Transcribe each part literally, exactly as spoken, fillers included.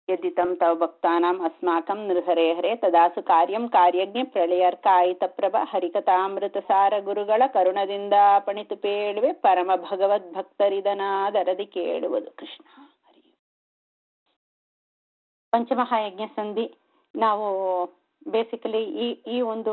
ಯದಿತಂ ತವ ಭಕ್ತಾನಾಂ ಅಸ್ಮಾಕಂ ನೃಹರೇ ಹರೇ ತದಾಸು ಕಾರ್ಯಂ ಕಾರ್ಯಜ್ಞ ಪ್ರಳಯರ್ಕ ಆಯಿತಪ್ರಭ ಹರಿಕಥಾಮೃತಸಾರ ಗುರುಗಳ ಕರುಣದಿಂದ ಪಣಿತು ಪೇಳುವೆ ಪರಮ ಭಗವದ್ ಭಕ್ತರಿದನಾದರದಿ ಕೇಳುವುದು. ಕೃಷ್ಣ ಹರಿ. ಪಂಚಮಹಾಯಜ್ಞ ಸಂಧಿ ನಾವು ಬೇಸಿಕಲಿ ಈ ಈ ಒಂದು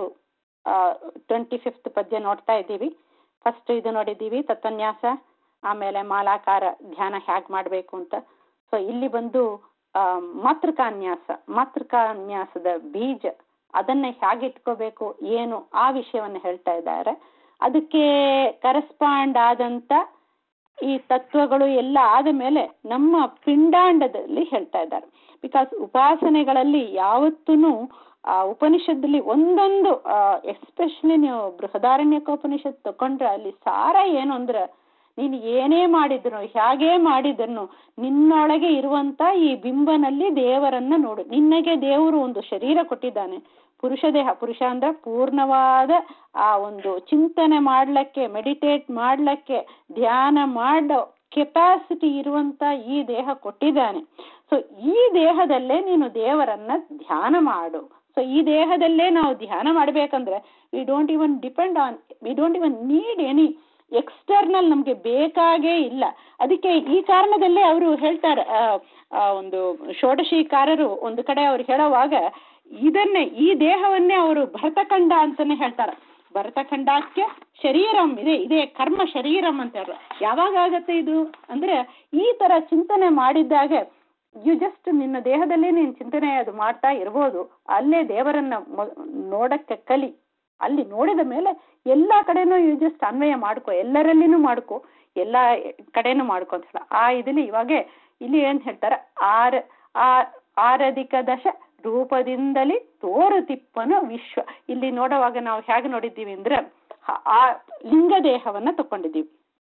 ಟ್ವೆಂಟಿ ಫಿಫ್ತ್ ಪದ್ಯ ನೋಡ್ತಾ ಇದ್ದೀವಿ. ಫಸ್ಟ್ ಇದು ನೋಡಿದ್ದೀವಿ ತತ್ವನ್ಯಾಸ, ಆಮೇಲೆ ಮಾಲಾಕಾರ ಧ್ಯಾನ ಹೇಗೆ ಮಾಡಬೇಕು ಅಂತ. ಸೊ ಇಲ್ಲಿ ಬಂದು ಆ ಮಾತೃಕಾನ್ಯಾಸ, ಮಾತೃಕಾನ್ಯಾಸದ ಬೀಜ ಅದನ್ನ ಹೇಗೆ ಇಟ್ಕೋಬೇಕು ಏನು ಆ ವಿಷಯವನ್ನು ಹೇಳ್ತಾ ಇದ್ದಾರೆ. ಅದಕ್ಕೆ ಕರೆಸ್ಪಾಂಡ್ ಆದಂತ ಈ ತತ್ವಗಳು ಎಲ್ಲ ಆದ ಮೇಲೆ ನಮ್ಮ ಪಿಂಡಾಂಡದಲ್ಲಿ ಹೇಳ್ತಾ ಇದ್ದಾರೆ. ಬಿಕಾಸ್ ಉಪಾಸನೆಗಳಲ್ಲಿ ಯಾವತ್ತೂ ಆ ಉಪನಿಷತ್ತಲ್ಲಿ ಒಂದೊಂದು ಎಸ್ಪೆಷಲಿ ನೀವು ಬೃಹದಾರಣ್ಯಕೋಪನಿಷತ್ ತಕೊಂಡ್ರೆ ಅಲ್ಲಿ ಸಾರ ಏನು ಅಂದ್ರೆ, ನೀನು ಏನೇ ಮಾಡಿದ್ರು ಹೇಗೆ ಮಾಡಿದ್ರು ನಿನ್ನೊಳಗೆ ಇರುವಂತ ಈ ಬಿಂಬನಲ್ಲಿ ದೇವರನ್ನ ನೋಡು. ನಿನ್ನಗೆ ದೇವರು ಒಂದು ಶರೀರ ಕೊಟ್ಟಿದ್ದಾನೆ, ಪುರುಷ ದೇಹ. ಪುರುಷ ಅಂದ್ರೆ ಪೂರ್ಣವಾದ ಆ ಒಂದು ಚಿಂತನೆ ಮಾಡ್ಲಿಕ್ಕೆ, ಮೆಡಿಟೇಟ್ ಮಾಡ್ಲಿಕ್ಕೆ, ಧ್ಯಾನ ಮಾಡೋ ಕೆಪಾಸಿಟಿ ಇರುವಂತ ಈ ದೇಹ ಕೊಟ್ಟಿದ್ದಾನೆ. ಸೊ ಈ ದೇಹದಲ್ಲೇ ನೀನು ದೇವರನ್ನ ಧ್ಯಾನ ಮಾಡು. ಸೊ ಈ ದೇಹದಲ್ಲೇ ನಾವು ಧ್ಯಾನ ಮಾಡ್ಬೇಕಂದ್ರೆ we don't even depend on, we don't even need any external, ನಮ್ಗೆ ಬೇಕಾಗೇ ಇಲ್ಲ. ಅದಕ್ಕೆ ಈ ಕಾರಣದಲ್ಲೇ ಅವರು ಹೇಳ್ತಾರೆ, ಒಂದು ಷೋಡಶೀಕಾರರು ಒಂದು ಕಡೆ ಅವ್ರು ಹೇಳೋವಾಗ ಇದನ್ನೇ ಈ ದೇಹವನ್ನೇ ಅವರು ಭರತಖಂಡ ಅಂತಾನೆ ಹೇಳ್ತಾರೆ. ಭರತಖಂಡಕ್ಕೆ ಶರೀರಂ ಇದೆ, ಇದೇ ಕರ್ಮ ಶರೀರಂ ಅಂತ ಹೇಳ. ಯಾವಾಗ ಆಗತ್ತೆ ಇದು ಅಂದ್ರೆ ಈ ತರ ಚಿಂತನೆ ಮಾಡಿದ್ದಾಗ ಯು ಜಸ್ಟ್ ನಿನ್ನ ದೇಹದಲ್ಲೇ ನೀನು ಚಿಂತನೆ ಅದು ಮಾಡ್ತಾ ಇರ್ಬೋದು. ಅಲ್ಲೇ ದೇವರನ್ನ ನೋಡಕ್ಕೆ ಕಲಿ. ಅಲ್ಲಿ ನೋಡಿದ ಮೇಲೆ ಎಲ್ಲಾ ಕಡೆನೂ ಯು ಜಸ್ಟ್ ಅನ್ವಯ ಮಾಡ್ಕೊ, ಎಲ್ಲರಲ್ಲಿನೂ ಮಾಡ್ಕೊ, ಎಲ್ಲಾ ಕಡೆನೂ ಮಾಡ್ಕೊ ಅಂತ ಹೇಳ. ಆ ಇದನ್ನ ಇವಾಗ ಇಲ್ಲಿ ಏನ್ ಹೇಳ್ತಾರೆ, ಆರ್ ಆ ಆರಧಿಕ ದಶ ರೂಪದಿಂದಲೇ ತೋರುತಿಪ್ಪನು ವಿಶ್ವ. ಇಲ್ಲಿ ನೋಡುವಾಗ ನಾವು ಹೇಗೆ ನೋಡಿದ್ದೀವಿ ಅಂದ್ರೆ ಆ ಲಿಂಗ ದೇಹವನ್ನ ತಕೊಂಡಿದ್ದೀವಿ.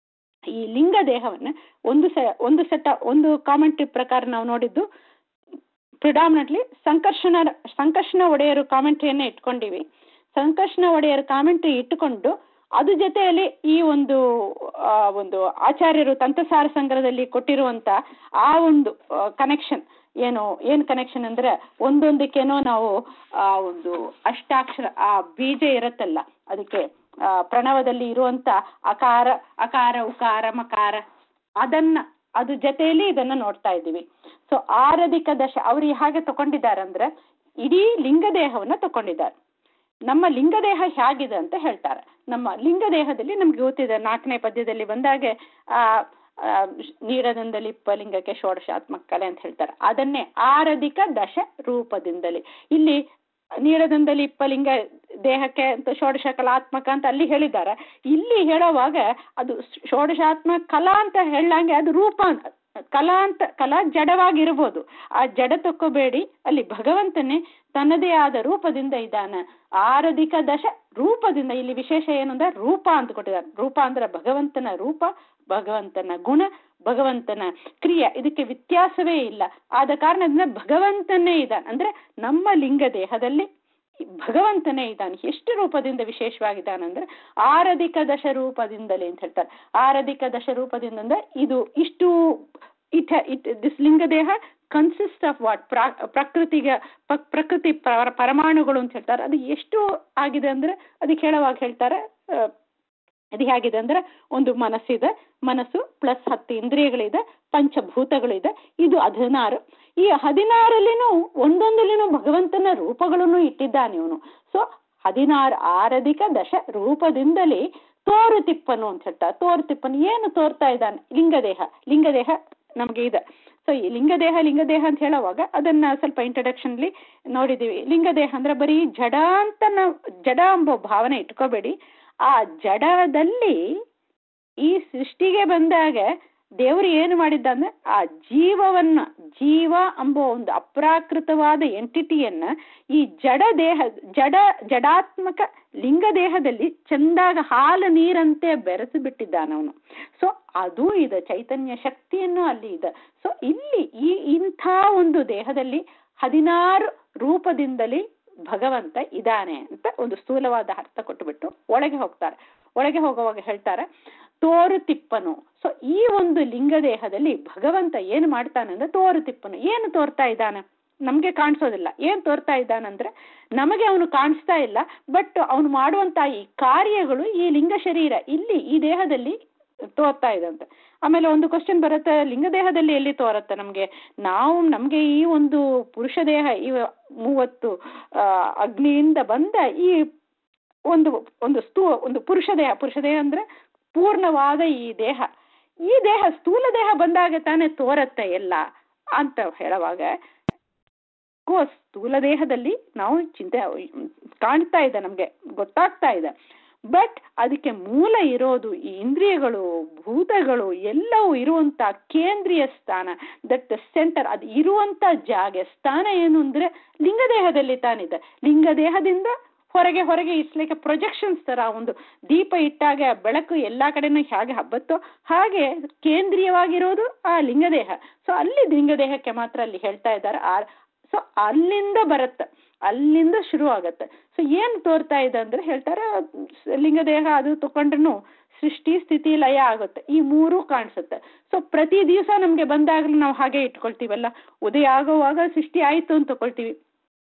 ಈ ಲಿಂಗ ದೇಹವನ್ನ ಒಂದು ಸ ಒಂದು ಸೆಟ ಒಂದು ಕಾಮೆಂಟ್ರಿ ಪ್ರಕಾರ ನಾವು ನೋಡಿದ್ದು ಪ್ರಿಡಾಮಿನೆಂಟ್ಲಿ ಸಂಕರ್ಷಣ ಸಂಕರ್ಷಣ ಒಡೆಯರು ಕಾಮೆಂಟ್ರಿಯನ್ನೇ ಇಟ್ಕೊಂಡಿವಿ. ಸಂಕರ್ಷಣ ಒಡೆಯರ ಕಾಮೆಂಟ್ರಿ ಇಟ್ಟುಕೊಂಡು ಅದ್ರ ಜೊತೆಯಲ್ಲಿ ಈ ಒಂದು ಒಂದು ಆಚಾರ್ಯರು ತಂತ್ರಸಾರ ಸಂಗ್ರಹದಲ್ಲಿ ಕೊಟ್ಟಿರುವಂತ ಆ ಒಂದು ಕನೆಕ್ಷನ್ ಏನು ಏನ್ ಕನೆಕ್ಷನ್ ಅಂದ್ರೆ ಒಂದೊಂದಕ್ಕೇನೋ ನಾವು ಆ ಒಂದು ಅಷ್ಟಾಕ್ಷರ ಆ ಬೀಜ ಇರತ್ತಲ್ಲ, ಅದಕ್ಕೆ ಆ ಪ್ರಣವದಲ್ಲಿ ಇರುವಂತ ಅಕಾರ ಅಕಾರ ಉಕಾರ ಮಕಾರ ಅದನ್ನ ಅದ್ರ ಜೊತೆಯಲ್ಲಿ ಇದನ್ನ ನೋಡ್ತಾ ಇದ್ದೀವಿ. ಸೊ ಆರಧಿಕ ದಶ ಅವ್ರು ಹಾಗೆ ತಗೊಂಡಿದ್ದಾರೆ ಅಂದ್ರೆ ಇಡೀ ಲಿಂಗ ದೇಹವನ್ನ ತಗೊಂಡಿದ್ದಾರೆ. ನಮ್ಮ ಲಿಂಗದೇಹ ಹೇಗಿದೆ ಅಂತ ಹೇಳ್ತಾರೆ. ನಮ್ಮ ಲಿಂಗದೇಹದಲ್ಲಿ ನಮ್ಗೆ ಗೊತ್ತಿದೆ, ನಾಲ್ಕನೇ ಪದ್ಯದಲ್ಲಿ ಬಂದಾಗೆ ಆ ನೀರದಿಂದಲೇ ಲಿಂಗಕ್ಕೆ ಷೋಡಶಾತ್ಮಕ ಕಲೆ ಅಂತ ಹೇಳ್ತಾರೆ. ಅದನ್ನೇ ಆರಧಿಕ ದಶ ರೂಪದಿಂದಲೇ ಇಲ್ಲಿ ನೀರದಿಂದಲೇ ಲಿಂಗ ದೇಹಕ್ಕೆ ಅಂತ ಷೋಡಶ ಕಲಾತ್ಮಕ ಅಂತ ಅಲ್ಲಿ ಹೇಳಿದ್ದಾರೆ. ಇಲ್ಲಿ ಹೇಳೋವಾಗ ಅದು ಷೋಡಶಾತ್ಮಕ ಕಲಾ ಅಂತ ಹೇಳಂಗೆ ಅದು ರೂಪ ಅಂತ. ಕಲಾ ಅಂತ ಕಲಾ ಜಡವಾಗಿರ್ಬೋದು, ಆ ಜಡ ತಕ್ಕೋಬೇಡಿ, ಅಲ್ಲಿ ಭಗವಂತನೇ ತನ್ನದೇ ಆದ ರೂಪದಿಂದ ಇದ್ದಾನೆ. ಆರಧಿಕ ದಶ ರೂಪದಿಂದ ಇಲ್ಲಿ ವಿಶೇಷ ಏನು ಅಂದ್ರೆ ರೂಪ ಅಂತ ಕೊಟ್ಟಿದ್ದಾರೆ. ರೂಪ ಅಂದ್ರೆ ಭಗವಂತನ ರೂಪ, ಭಗವಂತನ ಗುಣ, ಭಗವಂತನ ಕ್ರಿಯೆ, ಇದಕ್ಕೆ ವ್ಯತ್ಯಾಸವೇ ಇಲ್ಲ. ಆದ ಕಾರಣದಿಂದ ಭಗವಂತನೇ ಇದ್ದಾನೆ ಅಂದ್ರೆ ನಮ್ಮ ಲಿಂಗ ದೇಹದಲ್ಲಿ ಭಗವಂತನೇ ಇದ್ದಾನೆ. ಎಷ್ಟು ರೂಪದಿಂದ ವಿಶೇಷವಾಗಿದ್ದಾನೆ ಅಂದ್ರೆ ಆರಧಿಕ ದಶ ರೂಪದಿಂದಲೇ ಅಂತ ಹೇಳ್ತಾರೆ. ಆರಧಿಕ ದಶ ರೂಪದಿಂದ ಇದು ಇಷ್ಟು ಇಟ್ ಇಟ್ ದಿಸ್ ಲಿಂಗ ದೇಹ ಕನ್ಸಿಸ್ಟ್ ಆಫ್ ವಾಟ್ ಪ್ರಕೃತಿಗೆ ಪ್ರಕೃತಿ ಪರಮಾಣುಗಳು ಅಂತ ಹೇಳ್ತಾರೆ. ಅದು ಎಷ್ಟು ಆಗಿದೆ ಅಂದ್ರೆ ಅದಕ್ಕೆ ಹೇಳುವಾಗ ಹೇಳ್ತಾರೆ, ಅದು ಹೇಗಿದೆ ಅಂದ್ರೆ ಒಂದು ಮನಸ್ಸಿದೆ, ಮನಸ್ಸು ಪ್ಲಸ್ ಹತ್ತು ಇಂದ್ರಿಯಗಳಿದೆ, ಪಂಚಭೂತಗಳಿದೆ, ಇದು ಹದಿನಾರು. ಈ ಹದಿನಾರಲ್ಲಿನೂ ಒಂದೊಂದಲ್ಲಿನೂ ಭಗವಂತನ ರೂಪಗಳನ್ನು ಇಟ್ಟಿದ್ದಾನೆ ಇವನು. ಸೊ ಹದಿನಾರು ಆರಧಿಕ ದಶ ರೂಪದಿಂದಲೇ ತೋರುತಿಪ್ಪನು ಅಂತ ಹೇಳ್ತಾರೆ. ತೋರುತಿಪ್ಪನು ಏನು ತೋರ್ತಾ ಇದ್ದಾನೆ? ಲಿಂಗದೇಹ. ಲಿಂಗದೇಹ ನಮ್ಗೆ ಇದೆ. ಸೊ ಈ ಲಿಂಗದೇಹ ಲಿಂಗದೇಹ ಅಂತ ಹೇಳುವಾಗ ಅದನ್ನ ಸ್ವಲ್ಪ ಇಂಟ್ರಡಕ್ಷನ್ಲಿ ನೋಡಿದೀವಿ. ಲಿಂಗದೇಹ ಅಂದ್ರೆ ಬರೀ ಜಡ ಅಂತ ನಾವು ಜಡ ಎಂಬ ಭಾವನೆ ಇಟ್ಕೋಬೇಡಿ. ಆ ಜಡದಲ್ಲಿ ಈ ಸೃಷ್ಟಿಗೆ ಬಂದಾಗ ದೇವರು ಏನು ಮಾಡಿದ್ದ ಅಂದ್ರೆ ಆ ಜೀವವನ್ನ, ಜೀವ ಎಂಬ ಒಂದು ಅಪ್ರಾಕೃತವಾದ ಎಂಟಿಟಿಯನ್ನ ಈ ಜಡ ದೇಹ ಜಡ ಜಡಾತ್ಮಕ ಲಿಂಗ ದೇಹದಲ್ಲಿ ಚಂದಾಗ ಹಾಲು ನೀರಂತೆ ಬೆರೆಸಿ ಬಿಟ್ಟಿದ್ದಾನವನು. ಸೊ ಅದು ಇದೆ, ಚೈತನ್ಯ ಶಕ್ತಿಯನ್ನು ಅಲ್ಲಿ ಇದೆ. ಸೊ ಇಲ್ಲಿ ಈ ಇಂಥ ಒಂದು ದೇಹದಲ್ಲಿ ಹದಿನಾರು ರೂಪದಿಂದಲೇ ಭಗವಂತ ಇದ್ದಾನೆ ಅಂತ ಒಂದು ಸ್ಥೂಲವಾದ ಅರ್ಥ ಕೊಟ್ಟುಬಿಟ್ಟು ಒಳಗೆ ಹೋಗ್ತಾರೆ. ಒಳಗೆ ಹೋಗುವಾಗ ಹೇಳ್ತಾರೆ, ತೋರು ತಿಪ್ಪನು. ಸೊ ಈ ಒಂದು ಲಿಂಗದೇಹದಲ್ಲಿ ಭಗವಂತ ಏನು ಮಾಡ್ತಾನಂದ್ರೆ ತೋರು ತಿಪ್ಪನು. ಏನು ತೋರ್ತಾ ಇದ್ದಾನೆ? ನಮ್ಗೆ ಕಾಣಿಸೋದಿಲ್ಲ. ಏನ್ ತೋರ್ತಾ ಇದ್ದಾನಂದ್ರೆ ನಮಗೆ ಅವನು ಕಾಣಿಸ್ತಾ ಇಲ್ಲ, ಬಟ್ ಅವನು ಮಾಡುವಂತ ಈ ಕಾರ್ಯಗಳು ಈ ಲಿಂಗ ಶರೀರ ಇಲ್ಲಿ ಈ ದೇಹದಲ್ಲಿ ತೋರ್ತಾ ಇದಂತೆ. ಆಮೇಲೆ ಒಂದು ಕ್ವಶನ್ ಬರುತ್ತೆ, ಲಿಂಗದೇಹದಲ್ಲಿ ಎಲ್ಲಿ ತೋರುತ್ತೆ ನಮ್ಗೆ? ನಾವು ನಮ್ಗೆ ಈ ಒಂದು ಪುರುಷ ದೇಹ ಈ ಮೂವತ್ತು ಆ ಅಗ್ನಿಯಿಂದ ಬಂದ ಈ ಒಂದು ಒಂದು ಸ್ತೂ ಒಂದು ಪುರುಷ ದೇಹ, ಪುರುಷ ದೇಹ ಅಂದ್ರೆ ಪೂರ್ಣವಾದ ಈ ದೇಹ, ಈ ದೇಹ ಸ್ಥೂಲ ದೇಹ ಬಂದಾಗ ತಾನೇ ತೋರತ್ತೆ ಎಲ್ಲ ಅಂತ ಹೇಳುವಾಗ ಸ್ಥೂಲ ದೇಹದಲ್ಲಿ ನಾವು ಚಿಂತೆ ಕಾಣ್ತಾ ಇದೆ, ನಮ್ಗೆ ಗೊತ್ತಾಗ್ತಾ ಇದೆ. ಬಟ್ ಅದಕ್ಕೆ ಮೂಲ ಇರೋದು ಈ ಇಂದ್ರಿಯಗಳು, ಭೂತಗಳು ಎಲ್ಲವೂ ಇರುವಂತ ಕೇಂದ್ರೀಯ ಸ್ಥಾನ, ದಟ್ ಸೆಂಟರ್, ಅದು ಇರುವಂತ ಜಾಗ ಸ್ಥಾನ ಏನು ಅಂದ್ರೆ ಲಿಂಗದೇಹದಲ್ಲಿ ತಾನಿದೆ. ಲಿಂಗದೇಹದಿಂದ ಹೊರಗೆ ಹೊರಗೆ ಇಟ್ಲಿಕ್ಕೆ ಪ್ರೊಜೆಕ್ಷನ್ಸ್ ತರ ಒಂದು ದೀಪ ಇಟ್ಟಾಗ ಬೆಳಕು ಎಲ್ಲಾ ಕಡೆನೂ ಹೇಗೆ ಹಬ್ಬತ್ತೋ ಹಾಗೆ ಕೇಂದ್ರೀಯವಾಗಿರೋದು ಆ ಲಿಂಗದೇಹ. ಸೊ ಅಲ್ಲಿ ಲಿಂಗದೇಹಕ್ಕೆ ಮಾತ್ರ ಅಲ್ಲಿ ಹೇಳ್ತಾ ಇದ್ದಾರೆ. ಆ ಸೊ ಅಲ್ಲಿಂದ ಬರುತ್ತೆ, ಅಲ್ಲಿಂದ ಶುರು ಆಗತ್ತೆ. ಸೊ ಏನ್ ತೋರ್ತಾ ಇದೆ ಅಂದ್ರೆ ಹೇಳ್ತಾರೆ ಲಿಂಗದೇಹ ಅದು ತಕೊಂಡ್ರು ಸೃಷ್ಟಿ ಸ್ಥಿತಿ ಲಯ ಆಗುತ್ತೆ, ಈ ಮೂರು ಕಾಣಿಸುತ್ತೆ. ಸೊ ಪ್ರತಿ ದಿವಸ ನಮ್ಗೆ ಬಂದಾಗ್ಲೂ ನಾವು ಹಾಗೆ ಇಟ್ಕೊಳ್ತೀವಲ್ಲ, ಉದಯ ಆಗುವಾಗ ಸೃಷ್ಟಿ ಆಯ್ತು ಅಂತ ತಗೊಳ್ತೀವಿ,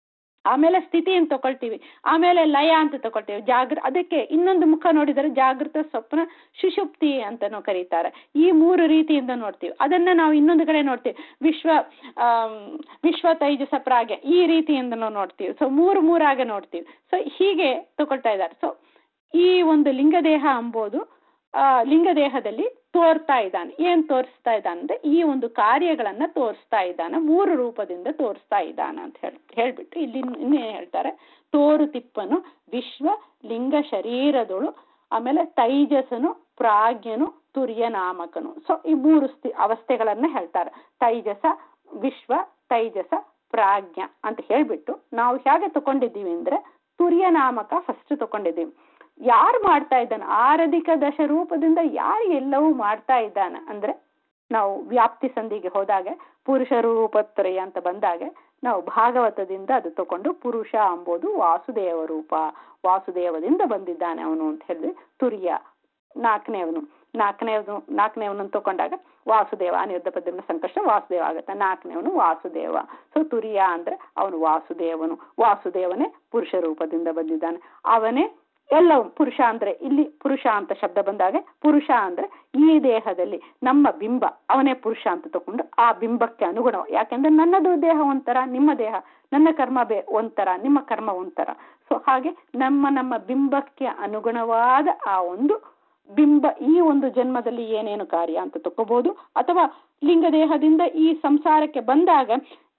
ಆಮೇಲೆ ಸ್ಥಿತಿ ಅಂತ ತಗೊಳ್ತೀವಿ, ಆಮೇಲೆ ಲಯ ಅಂತ ತಗೊಳ್ತೀವಿ, ಜಾಗೃ ಅದಕ್ಕೆ ಇನ್ನೊಂದು ಮುಖ ನೋಡಿದರೆ ಜಾಗೃತ, ಸ್ವಪ್ನ, ಸುಷುಪ್ತಿ ಅಂತಾನೂ ಕರೀತಾರೆ. ಈ ಮೂರು ರೀತಿಯಿಂದ ನೋಡ್ತೀವಿ. ಅದನ್ನ ನಾವು ಇನ್ನೊಂದು ಕಡೆ ನೋಡ್ತೀವಿ, ವಿಶ್ವ ಆ ವಿಶ್ವ ತೈಜಸ ಪ್ರಾಗ್ಯ ಈ ರೀತಿಯಿಂದನೂ ನೋಡ್ತೀವಿ. ಸೊ ಮೂರು ಮೂರಾಗ ನೋಡ್ತೀವಿ. ಸೊ ಹೀಗೆ ತಗೊಳ್ತಾ ಇದ್ದಾರೆ. ಸೊ ಈ ಒಂದು ಲಿಂಗದೇಹ ಅಂಬೋದು ಆ ಲಿಂಗದೇಹದಲ್ಲಿ ತೋರ್ತಾ ಇದ್ದಾನೆ. ಏನ್ ತೋರಿಸ್ತಾ ಇದ್ದಾನೆ ಅಂದ್ರೆ ಈ ಒಂದು ಕಾರ್ಯಗಳನ್ನ ತೋರಿಸ್ತಾ ಇದ್ದಾನೆ, ಮೂರು ರೂಪದಿಂದ ತೋರಿಸ್ತಾ ಇದ್ದಾನೆ ಅಂತ ಹೇಳಿ ಹೇಳ್ಬಿಟ್ಟು ಇಲ್ಲಿ ಇನ್ನೇ ಹೇಳ್ತಾರೆ, ತೋರು ತಿಪ್ಪನು ವಿಶ್ವ ಲಿಂಗ ಶರೀರದಳು, ಆಮೇಲೆ ತೈಜಸನು ಪ್ರಾಜ್ಞನು ತುರ್ಯ ನಾಮಕನು. ಸೊ ಈ ಮೂರು ಸ್ಥಿ ಅವಸ್ಥೆಗಳನ್ನ ಹೇಳ್ತಾರೆ. ತೈಜಸ, ವಿಶ್ವ, ತೈಜಸ, ಪ್ರಾಜ್ಞ ಅಂತ ಹೇಳ್ಬಿಟ್ಟು ನಾವು ಹೇಗೆ ತಕೊಂಡಿದ್ದೀವಿ ಅಂದ್ರೆ ತುರ್ಯ ನಾಮಕ ಫಸ್ಟ್ ತಕೊಂಡಿದ್ದೀವಿ. ಯಾರು ಮಾಡ್ತಾ ಇದ್ದಾನೆ? ಆರಧಿಕ ದಶ ರೂಪದಿಂದ ಯಾರು ಎಲ್ಲವೂ ಮಾಡ್ತಾ ಇದ್ದಾನೆ ಅಂದ್ರೆ ನಾವು ವ್ಯಾಪ್ತಿ ಸಂಧಿಗೆ ಹೋದಾಗ ಪುರುಷ ರೂಪತ್ರಯ ಅಂತ ಬಂದಾಗ ನಾವು ಭಾಗವತದಿಂದ ಅದು ತಕೊಂಡು ಪುರುಷ ಅಂಬೋದು ವಾಸುದೇವ ರೂಪ, ವಾಸುದೇವದಿಂದ ಬಂದಿದ್ದಾನೆ ಅವನು ಅಂತ ಹೇಳಿದ್ರೆ ತುರ್ಯ ನಾಲ್ಕನೇವನು, ನಾಲ್ಕನೇವನು ನಾಲ್ಕನೇವನನ್ನು ತಕೊಂಡಾಗ ವಾಸುದೇವ, ಅನಿರುದ್ಧ ಪದ್ಮ ಸಂಕಷ್ಟ ವಾಸುದೇವ ಆಗುತ್ತೆ, ನಾಲ್ಕನೇವನು ವಾಸುದೇವ. ಸೊ ತುರ್ಯ ಅಂದ್ರೆ ಅವನು ವಾಸುದೇವನು, ವಾಸುದೇವನೇ ಪುರುಷ ರೂಪದಿಂದ ಬಂದಿದ್ದಾನೆ, ಅವನೇ ಎಲ್ಲವೂ. ಪುರುಷ ಅಂದ್ರೆ ಇಲ್ಲಿ ಪುರುಷ ಅಂತ ಶಬ್ದ ಬಂದಾಗ ಪುರುಷ ಅಂದ್ರೆ ಈ ದೇಹದಲ್ಲಿ ನಮ್ಮ ಬಿಂಬ, ಅವನೇ ಪುರುಷ ಅಂತ ತಕೊಂಡು ಆ ಬಿಂಬಕ್ಕೆ ಅನುಗುಣ. ಯಾಕೆಂದ್ರೆ ನನ್ನದು ದೇಹ ಒಂಥರ, ನಿಮ್ಮ ದೇಹ, ನನ್ನ ಕರ್ಮ ಬೇ ಒಂಥರ, ನಿಮ್ಮ ಕರ್ಮ ಒಂಥರ. ಸೊ ಹಾಗೆ ನಮ್ಮ ನಮ್ಮ ಬಿಂಬಕ್ಕೆ ಅನುಗುಣವಾದ ಆ ಒಂದು ಬಿಂಬ ಈ ಒಂದು ಜನ್ಮದಲ್ಲಿ ಏನೇನು ಕಾರ್ಯ ಅಂತ ತಕೋಬಹುದು, ಅಥವಾ ಲಿಂಗದೇಹದಿಂದ ಈ ಸಂಸಾರಕ್ಕೆ ಬಂದಾಗ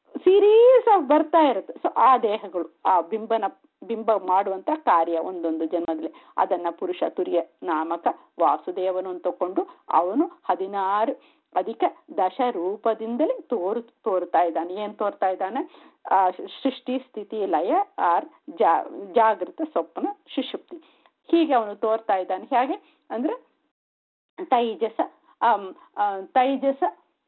ಸೀರೀಸ್ ಆಫ್ ಬರ್ತಾ ಇರುತ್ತೆ. ಸೊ ಆ ದೇಹಗಳು ಆ ಬಿಂಬನ ಬಿಂಬ ಮಾಡುವಂತ ಕಾರ್ಯ ಒಂದೊಂದು ಜನ್ಮದಲ್ಲಿ ಅದನ್ನ ಪುರುಷ ತುರ್ಯ ನಾಮಕ ವಾಸುದೇವನು ತಕೊಂಡು ಅವನು ಹದಿನಾರು ಅಧಿಕ ದಶ ರೂಪದಿಂದಲೇ ತೋರು ತೋರ್ತಾ ಇದ್ದಾನೆ. ಏನ್ ತೋರ್ತಾ ಇದ್ದಾನೆ? ಆ ಸೃಷ್ಟಿ ಸ್ಥಿತಿ ಲಯ ಆರ್ ಜಾ ಜಾಗೃತ ಸ್ವಪ್ನ ಸುಷುಪ್ತಿ ಹೀಗೆ ಅವನು ತೋರ್ತಾ ಇದ್ದಾನೆ. ಹೇಗೆ ಅಂದ್ರೆ ತೈಜಸ ತೈಜಸ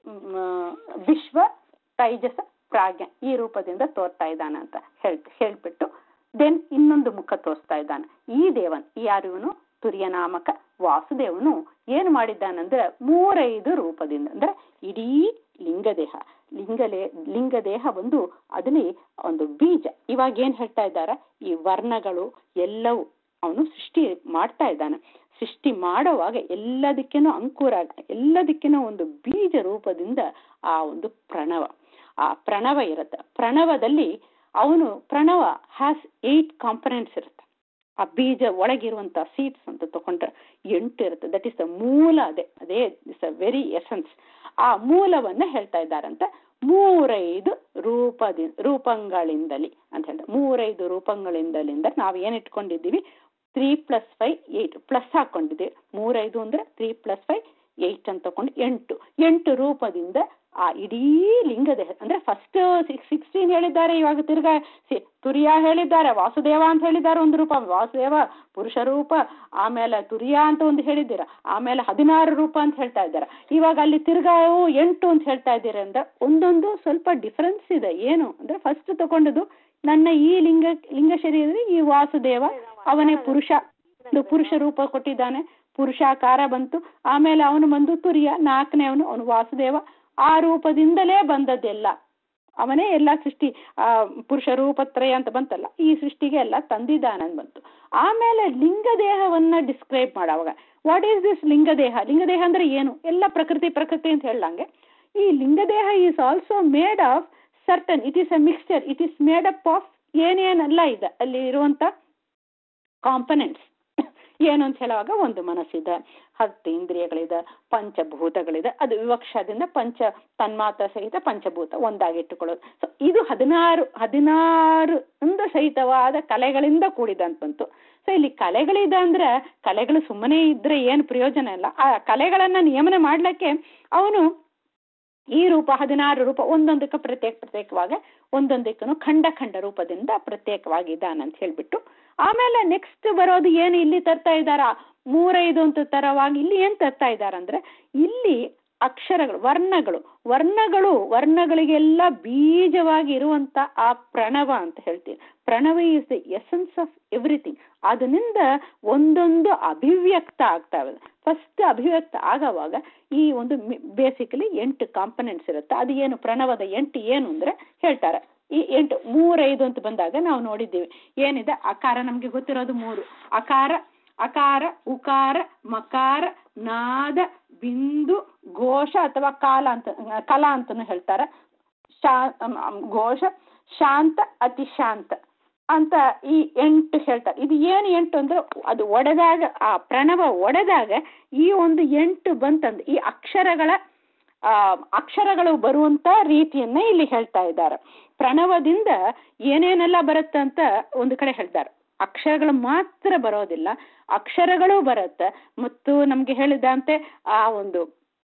ವಿಶ್ವ, ತೈಜಸ, ಪ್ರಾಜ್ಞ ಈ ರೂಪದಿಂದ ತೋರ್ತಾ ಇದ್ದಾನೆ ಅಂತ ಹೇಳ್ ಹೇಳ್ಬಿಟ್ಟು ದೆನ್ ಇನ್ನೊಂದು ಮುಖ ತೋರಿಸ್ತಾ ಇದ್ದಾನೆ. ಈ ದೇವನ್ ಯಾರಿವನು? ತುರ್ಯನಾಮಕ ವಾಸುದೇವನು ಏನು ಮಾಡಿದ್ದಾನಂದ್ರೆ ಮೂರೈದು ರೂಪದಿಂದ, ಅಂದ್ರೆ ಇಡೀ ಲಿಂಗದೇಹ, ಲಿಂಗಲೇ ಲಿಂಗದೇಹ ಒಂದು ಅದಲ್ಲಿ ಒಂದು ಬೀಜ. ಇವಾಗ ಏನ್ ಹೇಳ್ತಾ ಇದ್ದಾರೆ? ಈ ವರ್ಣಗಳು ಎಲ್ಲವೂ ಅವನು ಸೃಷ್ಟಿ ಮಾಡ್ತಾ ಇದ್ದಾನೆ. ಸೃಷ್ಟಿ ಮಾಡುವಾಗ ಎಲ್ಲದಕ್ಕೇನೋ ಅಂಕುರ, ಎಲ್ಲದಕ್ಕೇನೋ ಒಂದು ಬೀಜ ರೂಪದಿಂದ ಆ ಒಂದು ಪ್ರಣವ, ಆ ಪ್ರಣವ ಇರುತ್ತೆ. ಪ್ರಣವದಲ್ಲಿ ಅವನು ಪ್ರಣವ ಹ್ಯಾಸ್ ಏಟ್ ಕಾಂಪನೆಂಟ್ಸ್ ಇರುತ್ತೆ. ಆ ಬೀಜ ಒಳಗಿರುವಂತ ಸೀಡ್ಸ್ ಅಂತ ತಗೊಂಡ್ರೆ ಎಂಟು ಇರುತ್ತೆ. ದಟ್ ಇಸ್ ದ ಮೂಲ. ಅದೇ ಅದೇ ಇಸ್ ಅ ವೆರಿ ಎಸೆನ್ಸ್. ಆ ಮೂಲವನ್ನ ಹೇಳ್ತಾ ಇದ್ದಾರಂತ ಮೂರೈದು ರೂಪದಿ ರೂಪಗಳಿಂದಲಿ ಅಂತ ಹೇಳ್ತಾರೆ. ಮೂರೈದು ರೂಪಗಳಿಂದಲಿಂದ ನಾವು ಏನ್ ಇಟ್ಕೊಂಡಿದ್ದೀವಿ? Three plus five eight plus ಹಾಕೊಂಡಿದ್ದೀವಿ. ಮೂರೈದು ಅಂದ್ರೆ ತ್ರೀ ಪ್ಲಸ್ ಫೈವ್ ಏಟ್ ಅಂತ ತಕೊಂಡು ಎಂಟು ಎಂಟು ರೂಪದಿಂದ ಆ ಇಡೀ ಲಿಂಗದೇಹ ಅಂದ್ರೆ ಫಸ್ಟ್ ಸಿಕ್ಸ್ ಸಿಕ್ಸ್ಟೀನ್ ಹೇಳಿದ್ದಾರೆ. ಇವಾಗ ತಿರ್ಗಾ ತುರ್ಯ ಹೇಳಿದ್ದಾರೆ, ವಾಸುದೇವ ಅಂತ ಹೇಳಿದ್ದಾರೆ ಒಂದು ರೂಪ, ವಾಸುದೇವ ಪುರುಷ ರೂಪ, ಆಮೇಲೆ ತುರ್ಯ ಅಂತ ಒಂದು ಹೇಳಿದ್ದೀರ, ಆಮೇಲೆ ಹದಿನಾರು ರೂಪ ಅಂತ ಹೇಳ್ತಾ ಇದ್ದಾರೆ. ಇವಾಗ ಅಲ್ಲಿ ತಿರ್ಗಾವು ಎಂಟು ಅಂತ ಹೇಳ್ತಾ ಇದ್ದೀರ ಅಂದ್ರೆ ಒಂದೊಂದು ಸ್ವಲ್ಪ ಡಿಫರೆನ್ಸ್ ಇದೆ. ಏನು ಅಂದ್ರೆ ಫಸ್ಟ್ ತಗೊಂಡದು ನನ್ನ ಈ ಲಿಂಗ ಲಿಂಗ ಶರೀರದಲ್ಲಿ ಈ ವಾಸುದೇವ ಅವನೇ ಪುರುಷ, ಪುರುಷ ರೂಪ ಕೊಟ್ಟಿದ್ದಾನೆ, ಪುರುಷಾಕಾರ ಬಂತು, ಆಮೇಲೆ ಅವನು ಬಂದು ತುರ್ಯ, ನಾಲ್ಕನೇ ಅವನು ಅವನು ವಾಸುದೇವ. ಆ ರೂಪದಿಂದಲೇ ಬಂದದ್ದೆಲ್ಲ, ಅವನೇ ಎಲ್ಲ ಸೃಷ್ಟಿ. ಆ ಪುರುಷ ರೂಪತ್ರಯ ಅಂತ ಬಂತಲ್ಲ, ಈ ಸೃಷ್ಟಿಗೆ ಎಲ್ಲ ತಂದಿದ್ದಾನಂದ್ ಬಂತು. ಆಮೇಲೆ ಲಿಂಗದೇಹವನ್ನ ಡಿಸ್ಕ್ರೈಬ್ ಮಾಡುವಾಗ, ವಾಟ್ ಈಸ್ ದಿಸ್ ಲಿಂಗದೇಹ? ಲಿಂಗದೇಹ ಅಂದ್ರೆ ಏನು? ಎಲ್ಲ ಪ್ರಕೃತಿ ಪ್ರಕೃತಿ ಅಂತ ಹೇಳಂಗೆ ಈ ಲಿಂಗದೇಹ is also made of certain, it is a mixture, it is made up of ಏನೇನೆಲ್ಲ ಇದೆ ಅಲ್ಲಿ ಇರುವಂತ ಕಾಂಪನೆಂಟ್ಸ್. ಏನು ಅಂತ ಹೇಳುವಾಗ ಒಂದು ಮನಸ್ಸಿದೆ, ಹತ್ತು ಇಂದ್ರಿಯಗಳಿದೆ, ಪಂಚಭೂತಗಳಿದೆ. ಅದು ವಿವಕ್ಷದಿಂದ ಪಂಚ ತನ್ಮಾತ್ರ ಸಹಿತ ಪಂಚಭೂತ ಒಂದಾಗಿಟ್ಟುಕೊಳ್ಳೋದು. ಸೊ ಇದು ಹದಿನಾರು ಹದಿನಾರು ಒಂದು ಸಹಿತವಾದ ಕಲೆಗಳಿಂದ ಕೂಡಿದಂತ ಬಂತು. ಸೊ ಇಲ್ಲಿ ಕಲೆಗಳಿದೆ ಅಂದ್ರೆ ಕಲೆಗಳು ಸುಮ್ಮನೆ ಇದ್ರೆ ಏನು ಪ್ರಯೋಜನ ಇಲ್ಲ. ಆ ಕಲೆಗಳನ್ನ ನಿಯಮನ ಮಾಡ್ಲಿಕ್ಕೆ ಅವನು ಈ ರೂಪ ಹದಿನಾರು ರೂಪ ಒಂದೊಂದಕ್ಕೆ ಪ್ರತ್ಯೇಕ ಪ್ರತ್ಯೇಕವಾಗಿ ಒಂದೊಂದಕ್ಕೂ ಖಂಡ ಖಂಡ ರೂಪದಿಂದ ಪ್ರತ್ಯೇಕವಾಗಿದ್ದಾನಂತ ಹೇಳ್ಬಿಟ್ಟು, ಆಮೇಲೆ ನೆಕ್ಸ್ಟ್ ಬರೋದು ಏನು ಇಲ್ಲಿ ತರ್ತಾ ಇದ್ದಾರ, ಮೂರೈದು ಅಂತ ತರವಾಗಿ ಇಲ್ಲಿ ಏನ್ ತರ್ತಾ ಇದ್ದಾರಂದ್ರೆ, ಇಲ್ಲಿ ಅಕ್ಷರಗಳು ವರ್ಣಗಳು ವರ್ಣಗಳು ವರ್ಣಗಳಿಗೆಲ್ಲ ಬೀಜವಾಗಿ ಇರುವಂತ ಆ ಪ್ರಣವ ಅಂತ ಹೇಳ್ತೀವಿ. ಪ್ರಣವ is the essence of everything. ಅದರಿಂದ ಒಂದೊಂದು ಅಭಿವ್ಯಕ್ತ ಆಗ್ತಾವೆ. ಫಸ್ಟ್ ಅಭಿವ್ಯಕ್ತ ಆಗೋವಾಗ ಈ ಒಂದು ಬೇಸಿಕಲಿ ಎಂಟು ಕಾಂಪನೆಂಟ್ಸ್ ಇರುತ್ತೆ. ಅದು ಏನು ಪ್ರಣವದ ಎಂಟು ಏನು ಅಂದ್ರೆ ಹೇಳ್ತಾರೆ. ಈ ಎಂಟು ಮೂರೈದು ಅಂತ ಬಂದಾಗ ನಾವು ನೋಡಿದ್ದೀವಿ ಏನಿದೆ. ಅಕಾರ ನಮ್ಗೆ ಗೊತ್ತಿರೋದು ಮೂರು, ಅಕಾರ ಅಕಾರ ಉಕಾರ ಮಕಾರ ನಾದ ಬಿಂದು ಘೋಷ ಅಥವಾ ಕಾಲ ಅಂತ ಕಲಾ ಅಂತಾನು ಹೇಳ್ತಾರೆ. ಶಾ ಘೋಷ ಶಾಂತ ಅತಿ ಶಾಂತ ಅಂತ ಈ ಎಂಟು ಹೇಳ್ತಾರೆ. ಇದು ಏನು ಎಂಟು ಅಂದ್ರೆ ಅದು ಒಡೆದಾಗ ಆ ಪ್ರಣವ ಒಡೆದಾಗ ಈ ಒಂದು ಎಂಟು ಬಂತಂದ್ರೆ ಈ ಅಕ್ಷರಗಳ ಆ ಅಕ್ಷರಗಳು ಬರುವಂತ ರೀತಿಯನ್ನ ಇಲ್ಲಿ ಹೇಳ್ತಾ ಇದ್ದಾರೆ. ಪ್ರಣವದಿಂದ ಏನೇನೆಲ್ಲ ಬರುತ್ತೆ ಅಂತ ಒಂದು ಕಡೆ ಹೇಳ್ತಾರೆ. ಅಕ್ಷರಗಳು ಮಾತ್ರ ಬರೋದಿಲ್ಲ, ಅಕ್ಷರಗಳು ಬರುತ್ತೆ. ಮತ್ತು ನಮ್ಗೆ ಹೇಳಿದಂತೆ ಆ ಒಂದು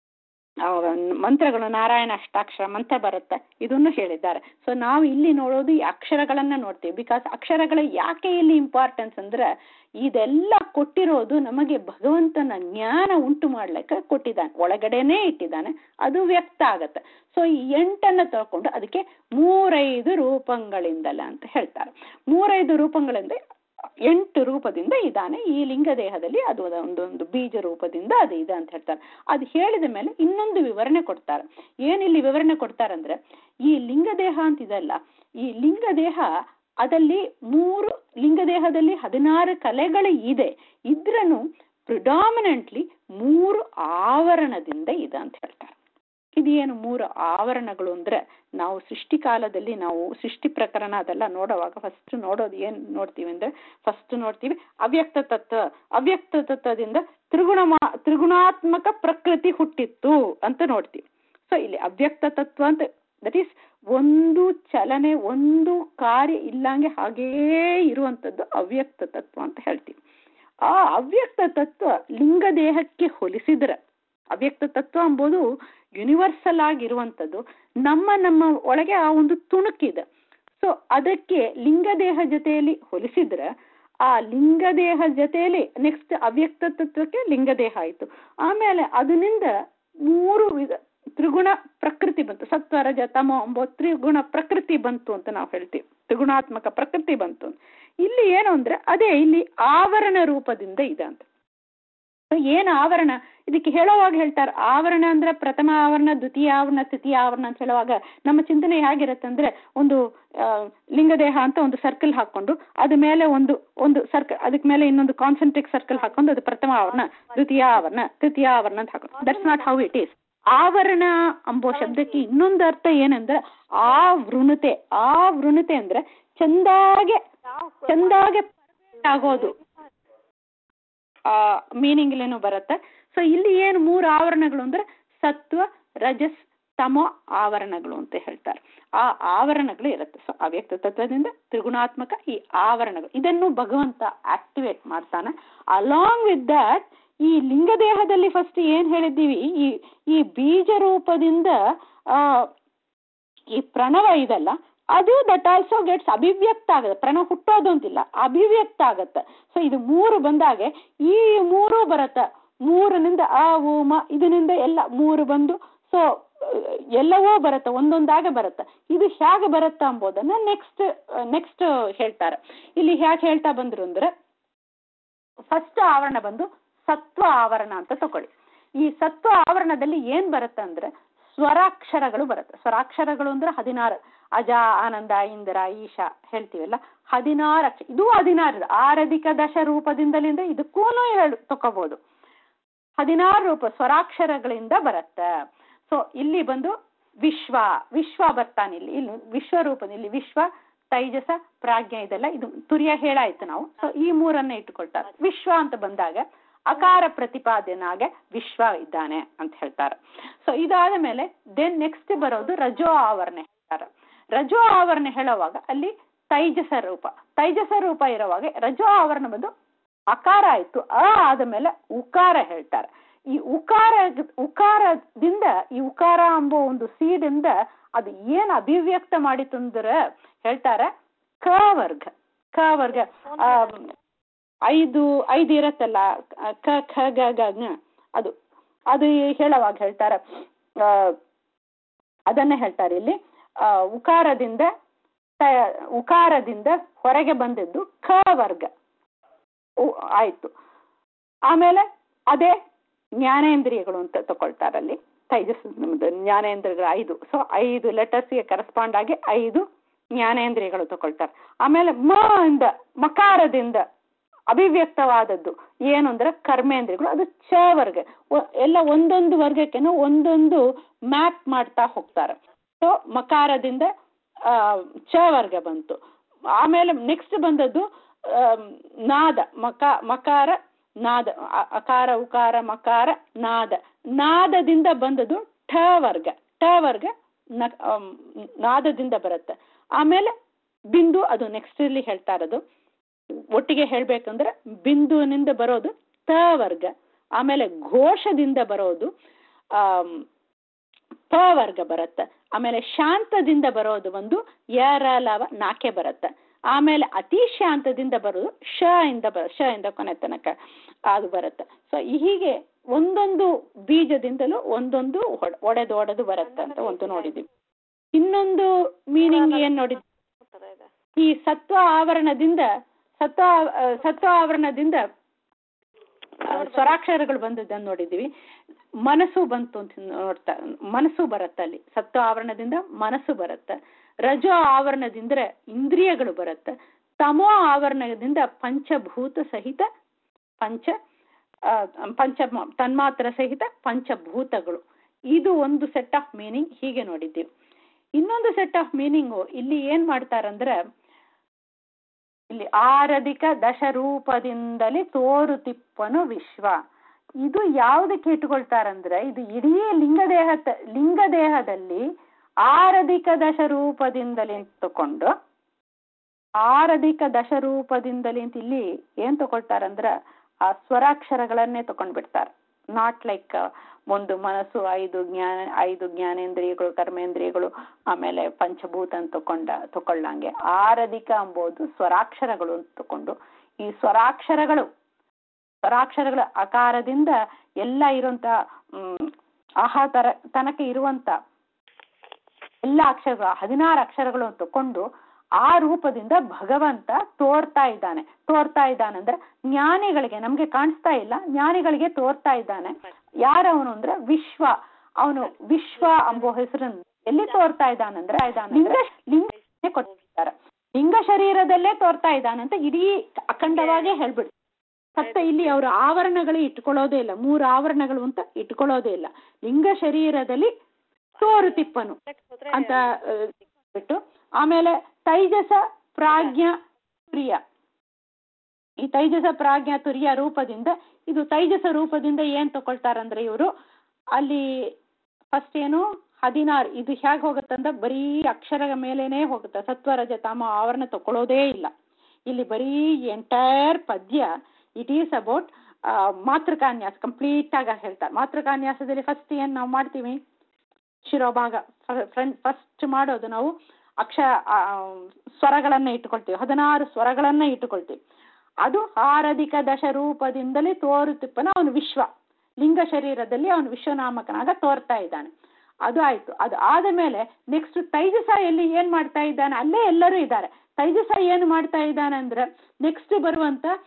ಮಂತ್ರಗಳು ನಾರಾಯಣ ಅಷ್ಟಾಕ್ಷರ ಮಂತ್ರ ಬರುತ್ತೆ, ಇದನ್ನು ಹೇಳಿದ್ದಾರೆ. ಸೊ ನಾವು ಇಲ್ಲಿ ನೋಡೋದು ಈ ಅಕ್ಷರಗಳನ್ನ ನೋಡ್ತೀವಿ. ಬಿಕಾಸ್ ಅಕ್ಷರಗಳ ಯಾಕೆ ಇಲ್ಲಿ ಇಂಪಾರ್ಟೆನ್ಸ್ ಅಂದ್ರೆ ಇದೆಲ್ಲ ಕೊಟ್ಟಿರೋದು ನಮಗೆ ಭಗವಂತನ ಜ್ಞಾನ ಉಂಟು ಮಾಡ್ಲಿಕ್ಕೆ ಕೊಟ್ಟಿದ್ದಾನೆ, ಒಳಗಡೆನೇ ಇಟ್ಟಿದ್ದಾನೆ, ಅದು ವ್ಯಕ್ತ ಆಗತ್ತೆ. ಸೊ ಈ ಎಂಟನ್ನ ತಗೊಂಡು ಅದಕ್ಕೆ ಮೂರೈದು ರೂಪಗಳಿಂದಲ್ಲ ಅಂತ ಹೇಳ್ತಾರೆ. ಮೂರೈದು ರೂಪಗಳಿಂದ ಎಂಟು ರೂಪದಿಂದ ಇದ್ದಾನೆ ಈ ಲಿಂಗ ದೇಹದಲ್ಲಿ. ಅದು ಒಂದೊಂದು ಬೀಜ ರೂಪದಿಂದ ಅದು ಇದೆ ಅಂತ ಹೇಳ್ತಾರೆ. ಅದು ಹೇಳಿದ ಮೇಲೆ ಇನ್ನೊಂದು ವಿವರಣೆ ಕೊಡ್ತಾರೆ. ಏನಿಲ್ಲಿ ವಿವರಣೆ ಕೊಡ್ತಾರಂದ್ರೆ, ಈ ಲಿಂಗದೇಹ ಅಂತಿದೆಲ್ಲ, ಈ ಲಿಂಗದೇಹ ಅದಲ್ಲಿ ಮೂರು ಲಿಂಗದೇಹದಲ್ಲಿ ಹದಿನಾರು ಕಲೆಗಳು ಇದೆ. ಇದ್ರನು ಪ್ರಿಡಾಮಿನೆಂಟ್ಲಿ ಮೂರು ಆವರಣದಿಂದ ಇದೆ ಅಂತ ಹೇಳ್ತಾರೆ. ಇದೇನು ಮೂರು ಆವರಣಗಳು ಅಂದ್ರೆ, ನಾವು ಸೃಷ್ಟಿ ಕಾಲದಲ್ಲಿ ನಾವು ಸೃಷ್ಟಿ ಪ್ರಕರಣ ಅದೆಲ್ಲ ನೋಡುವಾಗ ಫಸ್ಟ್ ನೋಡೋದು ಏನ್ ನೋಡ್ತೀವಿ ಅಂದ್ರೆ, ಫಸ್ಟ್ ನೋಡ್ತೀವಿ ಅವ್ಯಕ್ತ ತತ್ವ. ಅವ್ಯಕ್ತ ತತ್ವದಿಂದ ತ್ರಿಗುಣ ತ್ರಿಗುಣಾತ್ಮಕ ಪ್ರಕೃತಿ ಹುಟ್ಟಿತ್ತು ಅಂತ ನೋಡ್ತೀವಿ. ಸೊ ಇಲ್ಲಿ ಅವ್ಯಕ್ತ ತತ್ವ ಅಂತ ದಟ್ ಈಸ್ ಒಂದು ಚಲನೆ ಒಂದು ಕಾರ್ಯ ಇಲ್ಲಂಗೆ ಹಾಗೇ ಇರುವಂಥದ್ದು ಅವ್ಯಕ್ತ ತತ್ವ ಅಂತ ಹೇಳ್ತೀವಿ. ಆ ಅವ್ಯಕ್ತ ತತ್ವ ಲಿಂಗ ದೇಹಕ್ಕೆ ಹೋಲಿಸಿದ್ರೆ, ಅವ್ಯಕ್ತ ತತ್ವ ಎಂಬುದು ಯೂನಿವರ್ಸಲ್ ಆಗಿರುವಂಥದ್ದು. ನಮ್ಮ ನಮ್ಮ ಒಳಗೆ ಆ ಒಂದು ತುಣುಕಿದೆ. ಸೊ ಅದಕ್ಕೆ ಲಿಂಗದೇಹ ಜೊತೆಯಲ್ಲಿ ಹೋಲಿಸಿದ್ರೆ, ಆ ಲಿಂಗದೇಹ ಜೊತೆಯಲ್ಲಿ ನೆಕ್ಸ್ಟ್ ಅವ್ಯಕ್ತ ತತ್ವಕ್ಕೆ ಲಿಂಗದೇಹ ಆಯಿತು. ಆಮೇಲೆ ಅದರಿಂದ ಮೂರು ವಿಧ ತ್ರಿಗುಣ ಪ್ರಕೃತಿ ಬಂತು. ಸತ್ವ ರಜ ತಮೋ ಎಂಬ ತ್ರಿಗುಣ ಪ್ರಕೃತಿ ಬಂತು ಅಂತ ನಾವು ಹೇಳ್ತೀವಿ. ತ್ರಿಗುಣಾತ್ಮಕ ಪ್ರಕೃತಿ ಬಂತು. ಇಲ್ಲಿ ಏನು ಅಂದ್ರೆ ಅದೇ ಇಲ್ಲಿ ಆವರಣ ರೂಪದಿಂದ ಇದೆ ಅಂತ. ಏನು ಆವರಣ ಇದಕ್ಕೆ ಹೇಳುವಾಗ ಹೇಳ್ತಾರೆ, ಆವರಣ ಅಂದ್ರೆ ಪ್ರಥಮ ಆವರಣ, ದ್ವಿತೀಯ ಆವರಣ, ತೃತೀಯ ಆವರಣ ಅಂತ ಹೇಳುವಾಗ ನಮ್ಮ ಚಿಂತನೆ ಹೇಗಿರುತ್ತೆ ಅಂದ್ರೆ, ಒಂದು ಲಿಂಗದೇಹ ಅಂತ ಒಂದು ಸರ್ಕಲ್ ಹಾಕೊಂಡು ಅದ ಮೇಲೆ ಒಂದು ಒಂದು ಸರ್ಕಲ್, ಅದಕ್ಕೆ ಮೇಲೆ ಇನ್ನೊಂದು ಕಾನ್ಸೆಂಟ್ರಿಕ್ ಸರ್ಕಲ್ ಹಾಕೊಂಡು ಅದು ಪ್ರಥಮ ಆವರಣ, ದ್ವಿತೀಯ ಆವರಣ, ತೃತೀಯ ಆವರಣ ಅಂತ ಹಾಕೊಂಡು. That's not how it is. ಆವರಣ ಎಂಬೋ ಶಬ್ದಕ್ಕೆ ಇನ್ನೊಂದು ಅರ್ಥ ಏನಂದ್ರೆ ಆವೃಣತೆ. ಆವೃಣತೆ ಅಂದ್ರೆ ಚಂದಾಗೆ ಚಂದಾಗೆ ಆಗೋದು, ಆ ಮೀನಿಂಗ್ ಇಲ್ಲೇನು ಬರುತ್ತೆ. ಸೊ ಇಲ್ಲಿ ಏನು ಮೂರು ಆವರಣಗಳು ಅಂದ್ರೆ ಸತ್ವ ರಜಸ್ ತಮೋ ಆವರಣಗಳು ಅಂತ ಹೇಳ್ತಾರೆ. ಆ ಆವರಣಗಳು ಇರುತ್ತೆ. ಸೊ ಅವ್ಯಕ್ತ ತತ್ವದಿಂದ ತ್ರಿಗುಣಾತ್ಮಕ ಈ ಆವರಣಗಳು, ಇದನ್ನು ಭಗವಂತ ಆಕ್ಟಿವೇಟ್ ಮಾಡ್ತಾನೆ. ಅಲಾಂಗ್ ವಿತ್ ದಟ್ ಈ ಲಿಂಗದೇಹದಲ್ಲಿ ಫಸ್ಟ್ ಏನ್ ಹೇಳಿದ್ದೀವಿ, ಈ ಈ ಬೀಜ ರೂಪದಿಂದ ಆ ಈ ಪ್ರಣವ ಇದೆಲ್ಲ, ಅದು ದಟ್ ಆಲ್ಸೋ ಗೆಟ್ಸ್ ಅಭಿವ್ಯಕ್ತ ಆಗುತ್ತೆ. ಪ್ರಣವ ಹುಟ್ಟೋದು ಅಂತಿಲ್ಲ, ಅಭಿವ್ಯಕ್ತ ಆಗತ್ತೆ. ಸೊ ಇದು ಮೂರು ಬಂದಾಗೆ ಈ ಮೂರು ಬರುತ್ತೆ. ಮೂರನಿಂದ ಆ ಉಮ ಇದರಿಂದ ಎಲ್ಲ ಮೂರು ಬಂದು ಸೊ ಎಲ್ಲವೂ ಬರುತ್ತೆ, ಒಂದೊಂದಾಗೆ ಬರುತ್ತೆ. ಇದು ಹೇಗೆ ಬರುತ್ತಾ ಎಂಬುದನ್ನ ನೆಕ್ಸ್ಟ್ ನೆಕ್ಸ್ಟ್ ಹೇಳ್ತಾರೆ. ಇಲ್ಲಿ ಹೇಗೆ ಹೇಳ್ತಾ ಬಂದ್ರು ಅಂದ್ರೆ, ಫಸ್ಟ್ ಆವರಣ ಬಂದು ಸತ್ವ ಆವರಣ ಅಂತ ತಗೊಳ್ಳಿ. ಈ ಸತ್ವ ಆವರಣದಲ್ಲಿ ಏನ್ ಬರುತ್ತೆ ಅಂದ್ರೆ ಸ್ವರಾಕ್ಷರಗಳು ಬರುತ್ತೆ. ಸ್ವರಾಕ್ಷರಗಳು ಅಂದ್ರೆ ಹದಿನಾರು, ಅಜ, ಆನಂದ, ಇಂದ್ರ, ಈಶಾ ಹೇಳ್ತೀವಲ್ಲ, ಹದಿನಾರು ಅಕ್ಷರ. ಇದು ಹದಿನಾರು ಆರಧಿಕ ದಶ ರೂಪದಿಂದಲಿಂದ ಇದಕ್ಕೂ ಹೇಳು ತಕೋಬಹುದು. ಹದಿನಾರು ರೂಪ ಸ್ವರಾಕ್ಷರಗಳಿಂದ ಬರುತ್ತೆ. ಸೊ ಇಲ್ಲಿ ಬಂದು ವಿಶ್ವ ವಿಶ್ವ ಬರ್ತಾನೆ ಇಲ್ಲಿ ಇಲ್ಲಿ ವಿಶ್ವರೂಪದ ಇಲ್ಲಿ ವಿಶ್ವ, ತೈಜಸ, ಪ್ರಾಜ್ಞೆ ಇದೆಲ್ಲ ಇದು ತುರ್ಯ ಹೇಳಾಯ್ತು ನಾವು. ಸೊ ಈ ಮೂರನ್ನ ಇಟ್ಟುಕೊಳ್ತಾರೆ. ವಿಶ್ವ ಅಂತ ಬಂದಾಗ ಅಕಾರ ಪ್ರತಿಪಾದನಾಗೆ ವಿಶ್ವ ಇದ್ದಾನೆ ಅಂತ ಹೇಳ್ತಾರೆ. ಸೊ ಇದಾದ ಮೇಲೆ ದೆನ್ ನೆಕ್ಸ್ಟ್ ಬರೋದು ರಜೋ ಆವರಣೆ ಹೇಳ್ತಾರೆ. ರಜೋ ಆವರಣೆ ಹೇಳುವಾಗ ಅಲ್ಲಿ ತೈಜಸ ರೂಪ ತೈಜಸ ರೂಪ ಇರುವಾಗ ರಜೋ ಆವರಣ ಬಂದು ಅಕಾರ ಆಯ್ತು. ಅ ಆದ ಮೇಲೆ ಉಕಾರ ಹೇಳ್ತಾರೆ. ಈ ಉಕಾರ ಉಕಾರದಿಂದ ಈ ಉಕಾರ ಎಂಬ ಒಂದು ಸೀಡಿಂದ ಅದು ಏನ್ ಅಭಿವ್ಯಕ್ತ ಮಾಡಿತು ಅಂದ್ರೆ ಹೇಳ್ತಾರೆ ಕ ವರ್ಗ ಕ ವರ್ಗ ಆ ಐದು ಐದು ಇರತ್ತಲ್ಲ ಕ ಖ ಗ ಗ ಅದು ಅದು ಹೇಳುವಾಗ ಹೇಳ್ತಾರೆ ಆ ಅದನ್ನ ಹೇಳ್ತಾರೆ ಇಲ್ಲಿ ಆ ಉಕಾರದಿಂದ ಉಕಾರದಿಂದ ಹೊರಗೆ ಬಂದಿದ್ದು ಖ ವರ್ಗ ಆಯ್ತು. ಆಮೇಲೆ ಅದೇ ಜ್ಞಾನೇಂದ್ರಿಯಗಳು ಅಂತ ತಗೊಳ್ತಾರಲ್ಲಿ ತೈಜಸ್ ನಮ್ದು ಜ್ಞಾನೇಂದ್ರಿಯಗಳು ಐದು. ಸೊ ಐದು ಲೆಟರ್ಸ್ಗೆ ಕರೆಸ್ಪಾಂಡ್ ಆಗಿ ಐದು ಜ್ಞಾನೇಂದ್ರಿಯಗಳು ತಗೊಳ್ತಾರೆ. ಆಮೇಲೆ ಮ ಇಂದ ಮಕಾರದಿಂದ ಅಭಿವ್ಯಕ್ತವಾದದ್ದು ಏನು ಅಂದ್ರೆ ಕರ್ಮೇಂದ್ರಿಯಗಳು, ಅದು ಚ ವರ್ಗ. ಎಲ್ಲ ಒಂದೊಂದು ವರ್ಗಕ್ಕೆನೂ ಒಂದೊಂದು ಮ್ಯಾಪ್ ಮಾಡ್ತಾ ಹೋಗ್ತಾರೆ. ಸೊ ಮಕಾರದಿಂದ ಆ ಚ ವರ್ಗ ಬಂತು. ಆಮೇಲೆ ನೆಕ್ಸ್ಟ್ ಬಂದದ್ದು ನಾದ ಮಕ ಮಕಾರ ನಾದ ಅಕಾರ ಉಕಾರ ಮಕಾರ ನಾದ ನಾದದಿಂದ ಬಂದದ್ದು ಠ ವರ್ಗ ಠ ವರ್ಗ ನಾದದಿಂದ ಬರುತ್ತೆ. ಆಮೇಲೆ ಬಿಂದು ಅದು ನೆಕ್ಸ್ಟ್ ಇಲ್ಲಿ ಹೇಳ್ತಾ ಇರೋದು ಒಟ್ಟಿಗೆ ಹೇಳ್ಬೇಕಂದ್ರೆ ಬಿಂದುವಿನಿಂದ ಬರೋದು ತ ವರ್ಗ. ಆಮೇಲೆ ಘೋಷದಿಂದ ಬರೋದು ಆ ಪ ವರ್ಗ ಬರುತ್ತೆ. ಆಮೇಲೆ ಶಾಂತದಿಂದ ಬರೋದು ಒಂದು ಯರ ಲವ ನಾಕೆ ಬರುತ್ತೆ. ಆಮೇಲೆ ಅತಿ ಶಾಂತದಿಂದ ಬರೋದು ಶ ಇಂದ ಬರ ಶ ಇಂದ ಕೊನೆ ತನಕ ಅದು ಬರುತ್ತೆ. ಸೊ ಹೀಗೆ ಒಂದೊಂದು ಬೀಜದಿಂದಲೂ ಒಂದೊಂದು ಒಡೆದು ಒಡೆದು ಬರುತ್ತೆ ಅಂತ ಒಂದು ನೋಡಿದ್ವಿ. ಇನ್ನೊಂದು ಮೀನಿಂಗ್ ಏನ್ ನೋಡಿದ್ವಿ, ಈ ಸತ್ವ ಆವರಣದಿಂದ ಸತ್ವ ಸತ್ವ ಆವರಣದಿಂದ ಸ್ವರಾಕ್ಷರಗಳು ಬಂದದ್ದನ್ನು ನೋಡಿದ್ವಿ. ಮನಸ್ಸು ಬಂತು ಅಂತ ನೋಡ್ತಾ ಮನಸ್ಸು ಬರುತ್ತೆ ಅಲ್ಲಿ. ಸತ್ವ ಆವರಣದಿಂದ ಮನಸ್ಸು ಬರುತ್ತೆ. ರಜೋ ಆವರಣದಿಂದ ಇಂದ್ರಿಯಗಳು ಬರುತ್ತೆ. ತಮೋ ಆವರಣದಿಂದ ಪಂಚಭೂತ ಸಹಿತ ಪಂಚ ಪಂಚ ತನ್ಮಾತ್ರ ಸಹಿತ ಪಂಚಭೂತಗಳು. ಇದು ಒಂದು ಸೆಟ್ ಆಫ್ ಮೀನಿಂಗ್ ಹೀಗೆ ನೋಡಿದ್ದೀವಿ. ಇನ್ನೊಂದು ಸೆಟ್ ಆಫ್ ಮೀನಿಂಗು ಇಲ್ಲಿ ಏನ್ ಮಾಡ್ತಾರಂದ್ರೆ ಇಲ್ಲಿ ಆರಧಿಕ ದಶರೂಪದಿಂದಲೇ ತೋರುತಿಪ್ಪನು ವಿಶ್ವ. ಇದು ಯಾವುದಕ್ಕೆ ಇಟ್ಕೊಳ್ತಾರಂದ್ರೆ ಇದು ಇಡೀ ಲಿಂಗದೇಹ ಲಿಂಗದೇಹದಲ್ಲಿ ಆರಧಿಕ ದಶರೂಪದಿಂದಲೇ ತಕೊಂಡು ಆರಧಿಕ ದಶರೂಪದಿಂದಲೇ ಅಂತ ಇಲ್ಲಿ ಏನ್ ತಗೊಳ್ತಾರಂದ್ರ ಆ ಸ್ವರಾಕ್ಷರಗಳನ್ನೇ ತಕೊಂಡ್ ಬಿಡ್ತಾರೆ. ನಾಟ್ ಲೈಕ್ ಒಂದು ಮನಸ್ಸು, ಐದು ಜ್ಞಾನ ಐದು ಜ್ಞಾನೇಂದ್ರಿಯಗಳು, ಕರ್ಮೇಂದ್ರಿಯಗಳು, ಆಮೇಲೆ ಪಂಚಭೂತ ಅಂತ ತಕೊಂಡ ತಕೊಳ್ಳಂಗೆ ಆರಧಿಕ ಎಂಬುದು ಸ್ವರಾಕ್ಷರಗಳು ಅಂತ ತಕೊಂಡು ಈ ಸ್ವರಾಕ್ಷರಗಳು ಸ್ವರಾಕ್ಷರಗಳ ಆಕಾರದಿಂದ ಎಲ್ಲ ಇರುವಂತ ಹ್ಮ್ ಆಹಾ ತರ ತನಕ ಇರುವಂತ ಎಲ್ಲ ಅಕ್ಷರಗಳು ಹದಿನಾರು ಅಕ್ಷರಗಳು ತಕೊಂಡು ಆ ರೂಪದಿಂದ ಭಗವಂತ ತೋರ್ತಾ ಇದ್ದಾನೆ. ತೋರ್ತಾ ಇದ್ದಾನೆ ಅಂದ್ರೆ ಜ್ಞಾನಿಗಳಿಗೆ ನಮ್ಗೆ ಕಾಣಿಸ್ತಾ ಇಲ್ಲ, ಜ್ಞಾನಿಗಳಿಗೆ ತೋರ್ತಾ ಇದ್ದಾನೆ. ಯಾರವನು ಅಂದ್ರೆ ವಿಶ್ವ. ಅವನು ವಿಶ್ವ ಎಂಬ ಹೆಸರನ್ನು ಎಲ್ಲಿ ತೋರ್ತಾ ಇದ್ದಾನಂದ್ರೆ ಲಿಂಗ ಲಿಂಗ ಕೊಟ್ಟಿರ್ತಾರೆ. ಲಿಂಗ ಶರೀರದಲ್ಲೇ ತೋರ್ತಾ ಇದ್ದಾನಂತ ಇಡೀ ಅಖಂಡವಾಗೇ ಹೇಳ್ಬಿಡ್ತಾರೆ. ಮತ್ತೆ ಇಲ್ಲಿ ಅವರ ಆವರಣಗಳು ಇಟ್ಕೊಳ್ಳೋದೇ ಇಲ್ಲ, ಮೂರು ಆವರಣಗಳು ಅಂತ ಇಟ್ಕೊಳ್ಳೋದೇ ಇಲ್ಲ. ಲಿಂಗ ಶರೀರದಲ್ಲಿ ತೋರುತಿಪ್ಪನು ಅಂತ ಬಿಟ್ಟು ಆಮೇಲೆ ತೈಜಸ ಪ್ರಾಜ್ಞ ತುರ್ಯ. ಈ ತೈಜಸ ಪ್ರಾಜ್ಞ ತುರ್ಯ ರೂಪದಿಂದ ಇದು ತೈಜಸ ರೂಪದಿಂದ ಏನ್ ತಗೊಳ್ತಾರಂದ್ರೆ ಇವರು ಅಲ್ಲಿ ಫಸ್ಟ್ ಏನು ಹದಿನಾರು ಇದು ಹೇಗೆ ಹೋಗುತ್ತಂದ್ರೆ ಬರೀ ಅಕ್ಷರ ಮೇಲೇನೆ ಹೋಗುತ್ತೆ. ಸತ್ವರಜ ತಮ ಆವರಣ ತಗೊಳ್ಳೋದೇ ಇಲ್ಲ. ಇಲ್ಲಿ ಬರೀ ಎಂಟೈರ್ ಪದ್ಯ ಇಟ್ ಈಸ್ ಅಬೌಟ್ ಮಾತೃಕಾನ್ಯಾಸ ಕಂಪ್ಲೀಟ್ ಆಗ ಹೇಳ್ತಾರೆ. ಮಾತೃಕಾನ್ಯಾಸದಲ್ಲಿ ಫಸ್ಟ್ ಏನ್ ನಾವು ಮಾಡ್ತೀವಿ, ಶಿರೋಭಾಗ ಫ್ರಂಟ್ ಫಸ್ಟ್ ಮಾಡೋದು ನಾವು ಅಕ್ಷ ಸ್ವರಗಳನ್ನ ಇಟ್ಟುಕೊಳ್ತೀವಿ. ಹದಿನಾರು ಸ್ವರಗಳನ್ನ ಇಟ್ಟುಕೊಳ್ತೀವಿ. ಅದು ಆರಧಿಕ ದಶ ರೂಪದಿಂದಲೇ ತೋರುತಿಪ್ಪನ ಅವನು ವಿಶ್ವ. ಲಿಂಗ ಶರೀರದಲ್ಲಿ ಅವನು ವಿಶ್ವನಾಮಕನಾಗ ತೋರ್ತಾ ಇದ್ದಾನೆ. ಅದು ಆಯ್ತು. ಅದು ಆದ ಮೇಲೆ ನೆಕ್ಸ್ಟ್ ತೈಜಸ ಎಲ್ಲಿ ಏನ್ ಮಾಡ್ತಾ ಇದ್ದಾನೆ, ಅಲ್ಲೇ ಎಲ್ಲರೂ ಇದ್ದಾರೆ. ತೈಜಸ ಏನು ಮಾಡ್ತಾ ಇದ್ದಾನೆ ಅಂದ್ರೆ ನೆಕ್ಸ್ಟ್ ಬರುವಂತ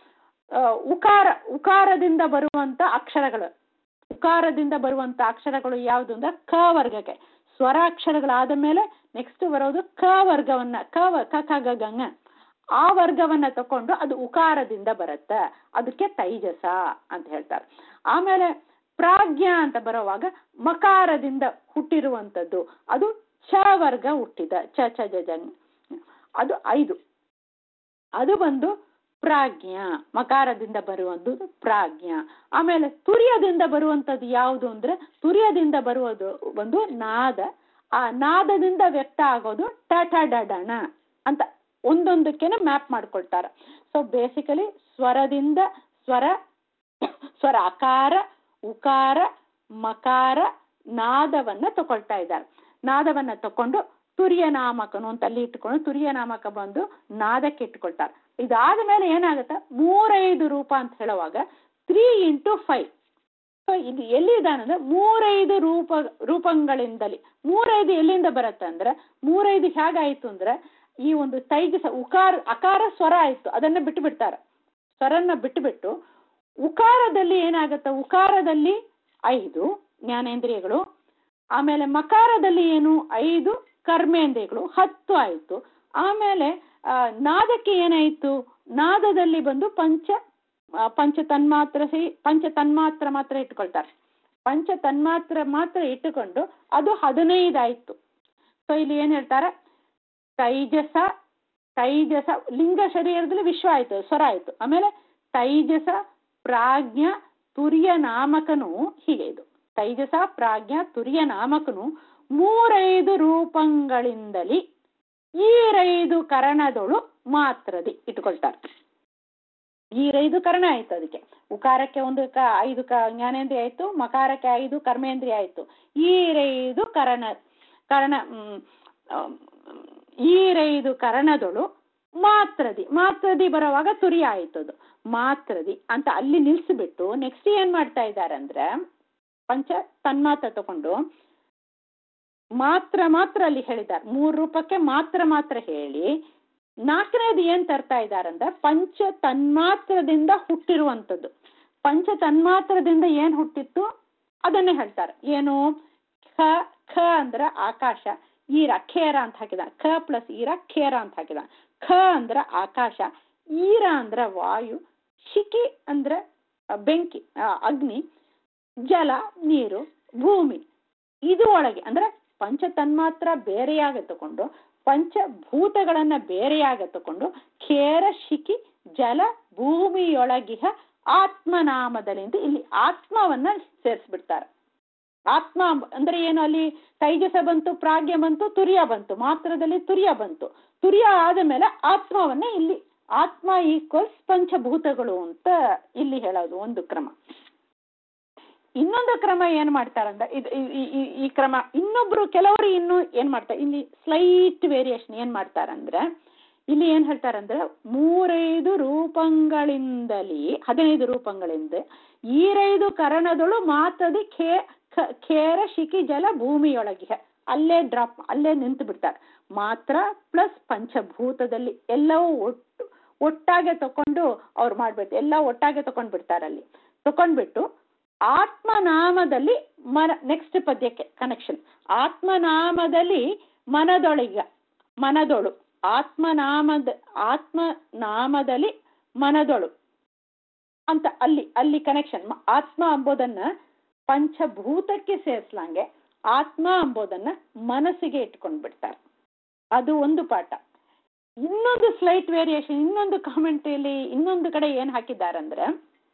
ಉಕಾರ ಉಕಾರದಿಂದ ಬರುವಂತ ಅಕ್ಷರಗಳು ಉಕಾರದಿಂದ ಬರುವಂತ ಅಕ್ಷರಗಳು ಯಾವುದು ಅಂದ್ರೆ ಕ ವರ್ಗಕ್ಕೆ. ಸ್ವರಾಕ್ಷರಗಳಾದ ಮೇಲೆ ನೆಕ್ಸ್ಟ್ ಬರೋದು ಕ ವರ್ಗವನ್ನ ಕ ಕ ಖ ಗ ಗ ङ ಆ ವರ್ಗವನ್ನ ತಕೊಂಡು ಅದು ಉಕಾರದಿಂದ ಬರುತ್ತೆ, ಅದಕ್ಕೆ ತೈಜಸ ಅಂತ ಹೇಳ್ತಾರೆ. ಆಮೇಲೆ ಪ್ರಾಜ್ಞ ಅಂತ ಬರೋವಾಗ ಮಕಾರದಿಂದ ಹುಟ್ಟಿರುವಂಥದ್ದು, ಅದು ಚ ವರ್ಗ ಹುಟ್ಟಿದ ಚ ಚ ಜ ಜ ಅದು ಐದು, ಅದು ಬಂದು ಪ್ರಾಜ್ಞ, ಮಕಾರದಿಂದ ಬರುವಂಥದ್ದು ಪ್ರಾಜ್ಞ. ಆಮೇಲೆ ತುರ್ಯದಿಂದ ಬರುವಂಥದ್ದು ಯಾವುದು ಅಂದ್ರೆ ತುರ್ಯದಿಂದ ಬರುವುದು ಒಂದು ನಾದ, ಆ ನಾದದಿಂದ ವ್ಯಕ್ತ ಆಗೋದು ಟ ಠ ಡ ಡ ಣ ಅಂತ ಒಂದೊಂದಕ್ಕೆನೆ ಮ್ಯಾಪ್ ಮಾಡ್ಕೊಳ್ತಾರೆ. ಸೊ ಬೇಸಿಕಲಿ ಸ್ವರದಿಂದ ಸ್ವರ ಸ್ವರ ಅಕಾರ ಉಕಾರ ಮಕಾರ ನಾದವನ್ನ ತಗೊಳ್ತಾ ಇದ್ದಾರೆ. ನಾದವನ್ನ ತಕೊಂಡು ತುರ್ಯ ನಾಮಕನು ಅಂತ ಅಲ್ಲಿ ಇಟ್ಕೊಂಡು ತುರ್ಯ ನಾಮಕ ಬಂದು ನಾದಕ್ಕೆ ಇಟ್ಕೊಳ್ತಾರೆ. ಇದಾದ ಮೇಲೆ ಏನಾಗುತ್ತೆ, ಮೂರೈದು ರೂಪ ಅಂತ ಹೇಳುವಾಗ ತ್ರೀ ಇಂಟು ಫೈವ್. ಸೊ ಇದು ಎಲ್ಲಿದಾನಂದ್ರೆ ಮೂರೈದು ರೂಪ ರೂಪಗಳಿಂದಲೇ. ಮೂರೈದು ಎಲ್ಲಿಂದ ಬರುತ್ತೆ ಅಂದ್ರೆ ಮೂರೈದು ಹೇಗಾಯ್ತು ಅಂದ್ರೆ ಈ ಒಂದು ತೈಜಸ ಉಕಾರ ಅಕಾರ ಸ್ವರ ಆಯ್ತು, ಅದನ್ನ ಬಿಟ್ಟು ಬಿಡ್ತಾರೆ. ಸ್ವರನ್ನ ಬಿಟ್ಟು ಬಿಟ್ಟು ಉಕಾರದಲ್ಲಿ ಏನಾಗುತ್ತೆ, ಉಕಾರದಲ್ಲಿ ಐದು ಜ್ಞಾನೇಂದ್ರಿಯಗಳು, ಆಮೇಲೆ ಮಕಾರದಲ್ಲಿ ಏನು ಐದು ಕರ್ಮೇಂದ್ರಿಯಗಳು, ಹತ್ತು ಆಯ್ತು. ಆಮೇಲೆ ಆ ನಾದಕ್ಕೆ ಏನಾಯ್ತು, ನಾದದಲ್ಲಿ ಬಂದು ಪಂಚ ಪಂಚ ತನ್ಮಾತ್ರ ಸಿ ಪಂಚ ತನ್ಮಾತ್ರ ಮಾತ್ರ ಇಟ್ಕೊಳ್ತಾರೆ. ಪಂಚ ತನ್ಮಾತ್ರ ಮಾತ್ರ ಇಟ್ಟುಕೊಂಡು ಅದು ಹದಿನೈದು ಆಯ್ತು. ಸೊ ಇಲ್ಲಿ ಏನ್ ಹೇಳ್ತಾರೆ, ತೈಜಸ ತೈಜಸ ಲಿಂಗ ಶರೀರದಲ್ಲಿ ವಿಶ್ವ ಆಯ್ತು, ಸ್ವರ ಆಯ್ತು. ಆಮೇಲೆ ತೈಜಸ ಪ್ರಾಜ್ಞ ತುರ್ಯ ನಾಮಕನು, ಹೀಗೆ ಇದು ತೈಜಸ ಪ್ರಾಜ್ಞ ತುರ್ಯ ನಾಮಕನು ಮೂರೈದು ರೂಪಗಳಿಂದಲಿ ಈರೈದು ಕರಣದೊಳು ಮಾತ್ರದಿ ಇಟ್ಕೊಳ್ತಾರೆ. ಈರೈದು ಕರ್ಣ ಆಯ್ತು. ಅದಕ್ಕೆ ಉಕಾರಕ್ಕೆ ಒಂದು ಕ ಐದು ಕ ಜ್ಞಾನೇಂದ್ರಿಯ ಆಯ್ತು, ಮಕಾರಕ್ಕೆ ಐದು ಕರ್ಮೇಂದ್ರಿಯ ಆಯ್ತು, ಈರೈದು ಕರ್ಣ ಕರ್ಣ ಈರೈದು ಕರ್ಣದೊಳು ಮಾತ್ರದಿ. ಮಾತ್ರದಿ ಬರುವಾಗ ತುರಿಯ ಆಯ್ತು, ಅದು ಮಾತ್ರದಿ ಅಂತ ಅಲ್ಲಿ ನಿಲ್ಸಿಬಿಟ್ಟು ನೆಕ್ಸ್ಟ್ ಏನ್ ಮಾಡ್ತಾ ಇದ್ದಾರೆ ಅಂದ್ರೆ ಪಂಚ ತನ್ಮಾತ್ರ ತಗೊಂಡು ಮಾತ್ರ ಮಾತ್ರ ಅಲ್ಲಿ ಹೇಳಿದ್ದಾರೆ. ಮೂರು ರೂಪಕ್ಕೆ ಮಾತ್ರ ಮಾತ್ರ ಹೇಳಿ ನಾಲ್ಕನೇದು ಏನ್ ತರ್ತಾ ಇದ್ದಾರೆ ಅಂದ್ರೆ ಪಂಚ ತನ್ಮಾತ್ರದಿಂದ ಹುಟ್ಟಿರುವಂಥದ್ದು. ಪಂಚ ತನ್ಮಾತ್ರದಿಂದ ಏನ್ ಹುಟ್ಟಿತ್ತು ಅದನ್ನೇ ಹೇಳ್ತಾರೆ. ಏನು, ಖ ಖ ಅಂದ್ರ ಆಕಾಶ, ಈರ ಖೇರ ಅಂತ ಹಾಕಿದ, ಖ ಪ್ಲಸ್ ಈರ ಖೇರ ಅಂತ ಹಾಕಿದ. ಖ ಅಂದ್ರ ಆಕಾಶ, ಈರ ಅಂದ್ರ ವಾಯು, ಶಿಖಿ ಅಂದ್ರ ಬೆಂಕಿ ಅಗ್ನಿ, ಜಲ ನೀರು, ಭೂಮಿ. ಇದು ಒಳಗೆ ಅಂದ್ರೆ ಪಂಚ ತನ್ಮಾತ್ರ ಬೇರೆಯಾಗ ತಕೊಂಡು ಪಂಚಭೂತಗಳನ್ನ ಬೇರೆಯಾಗ ತಕೊಂಡು ಖೇರ ಶಿಖಿ ಜಲ ಭೂಮಿಯೊಳಗಿಹ ಆತ್ಮನಾಮದಲ್ಲಿ ಇಲ್ಲಿ ಆತ್ಮವನ್ನ ಸೇರಿಸ್ಬಿಡ್ತಾರೆ. ಆತ್ಮ ಅಂದ್ರೆ ಏನು, ಅಲ್ಲಿ ತೈಜಸ ಬಂತು, ಪ್ರಾಜ್ಞ ಬಂತು, ತುರ್ಯ ಬಂತು, ಮಾತ್ರದಲ್ಲಿ ತುರ್ಯ ಬಂತು. ತುರ್ಯ ಆದ ಮೇಲೆ ಆತ್ಮವನ್ನ ಇಲ್ಲಿ ಆತ್ಮ ಈಕ್ವಲ್ಸ್ ಪಂಚಭೂತಗಳು ಅಂತ ಇಲ್ಲಿ ಹೇಳೋದು ಒಂದು ಕ್ರಮ. ಇನ್ನೊಂದು ಕ್ರಮ ಏನ್ ಮಾಡ್ತಾರಂದ್ರೆ ಇದು ಈ ಕ್ರಮ ಇನ್ನೊಬ್ರು ಕೆಲವರು ಇನ್ನು ಏನ್ ಮಾಡ್ತಾರೆ, ಇಲ್ಲಿ ಸ್ಲೈಟ್ ವೇರಿಯೇಷನ್ ಏನ್ ಮಾಡ್ತಾರಂದ್ರೆ ಇಲ್ಲಿ ಏನ್ ಹೇಳ್ತಾರಂದ್ರೆ ಮೂರೈದು ರೂಪಗಳಿಂದಲೇ ಹದಿನೈದು ರೂಪಗಳಿಂದ ಈರೈದು ಕರಣದಳು ಮಾತದಿ ಖೇ ಖೇರ ಶಿಖಿ ಜಲ ಭೂಮಿಯೊಳಗೆ ಅಲ್ಲೇ ಡ್ರಾಪ್ ಅಲ್ಲೇ ನಿಂತು ಬಿಡ್ತಾರೆ. ಮಾತ್ರ ಪ್ಲಸ್ ಪಂಚಭೂತದಲ್ಲಿ ಎಲ್ಲವೂ ಒಟ್ಟು ಒಟ್ಟಾಗೆ ತಕೊಂಡು ಅವ್ರು ಮಾಡ್ಬಿಟ್ಟು ಎಲ್ಲ ಒಟ್ಟಾಗೆ ತಕೊಂಡ್ ಬಿಡ್ತಾರೆ. ಅಲ್ಲಿ ತಕೊಂಡ್ಬಿಟ್ಟು ಆತ್ಮನಾಮದಲ್ಲಿ ಮನ ನೆಕ್ಸ್ಟ್ ಪದ್ಯಕ್ಕೆ ಕನೆಕ್ಷನ್. ಆತ್ಮನಾಮದಲ್ಲಿ ಮನದೊಳಗ ಮನದೊಳು ಆತ್ಮನಾಮದ ಆತ್ಮನಾಮದಲ್ಲಿ ಮನದೊಳು ಅಂತ ಅಲ್ಲಿ ಅಲ್ಲಿ ಕನೆಕ್ಷನ್. ಆತ್ಮ ಅಂಬೋದನ್ನ ಪಂಚಭೂತಕ್ಕೆ ಸೇರಿಸ್ಲಂಗೆ ಆತ್ಮ ಅಂಬೋದನ್ನ ಮನಸ್ಸಿಗೆ ಇಟ್ಕೊಂಡ್ ಬಿಡ್ತಾರೆ. ಅದು ಒಂದು ಪಾಠ. ಇನ್ನೊಂದು ಸ್ಲೈಟ್ ವೇರಿಯೇಷನ್, ಇನ್ನೊಂದು ಕಾಮೆಂಟ್ರಿಯಲ್ಲಿ ಇನ್ನೊಂದು ಕಡೆ ಏನ್ ಹಾಕಿದ್ದಾರಂದ್ರೆ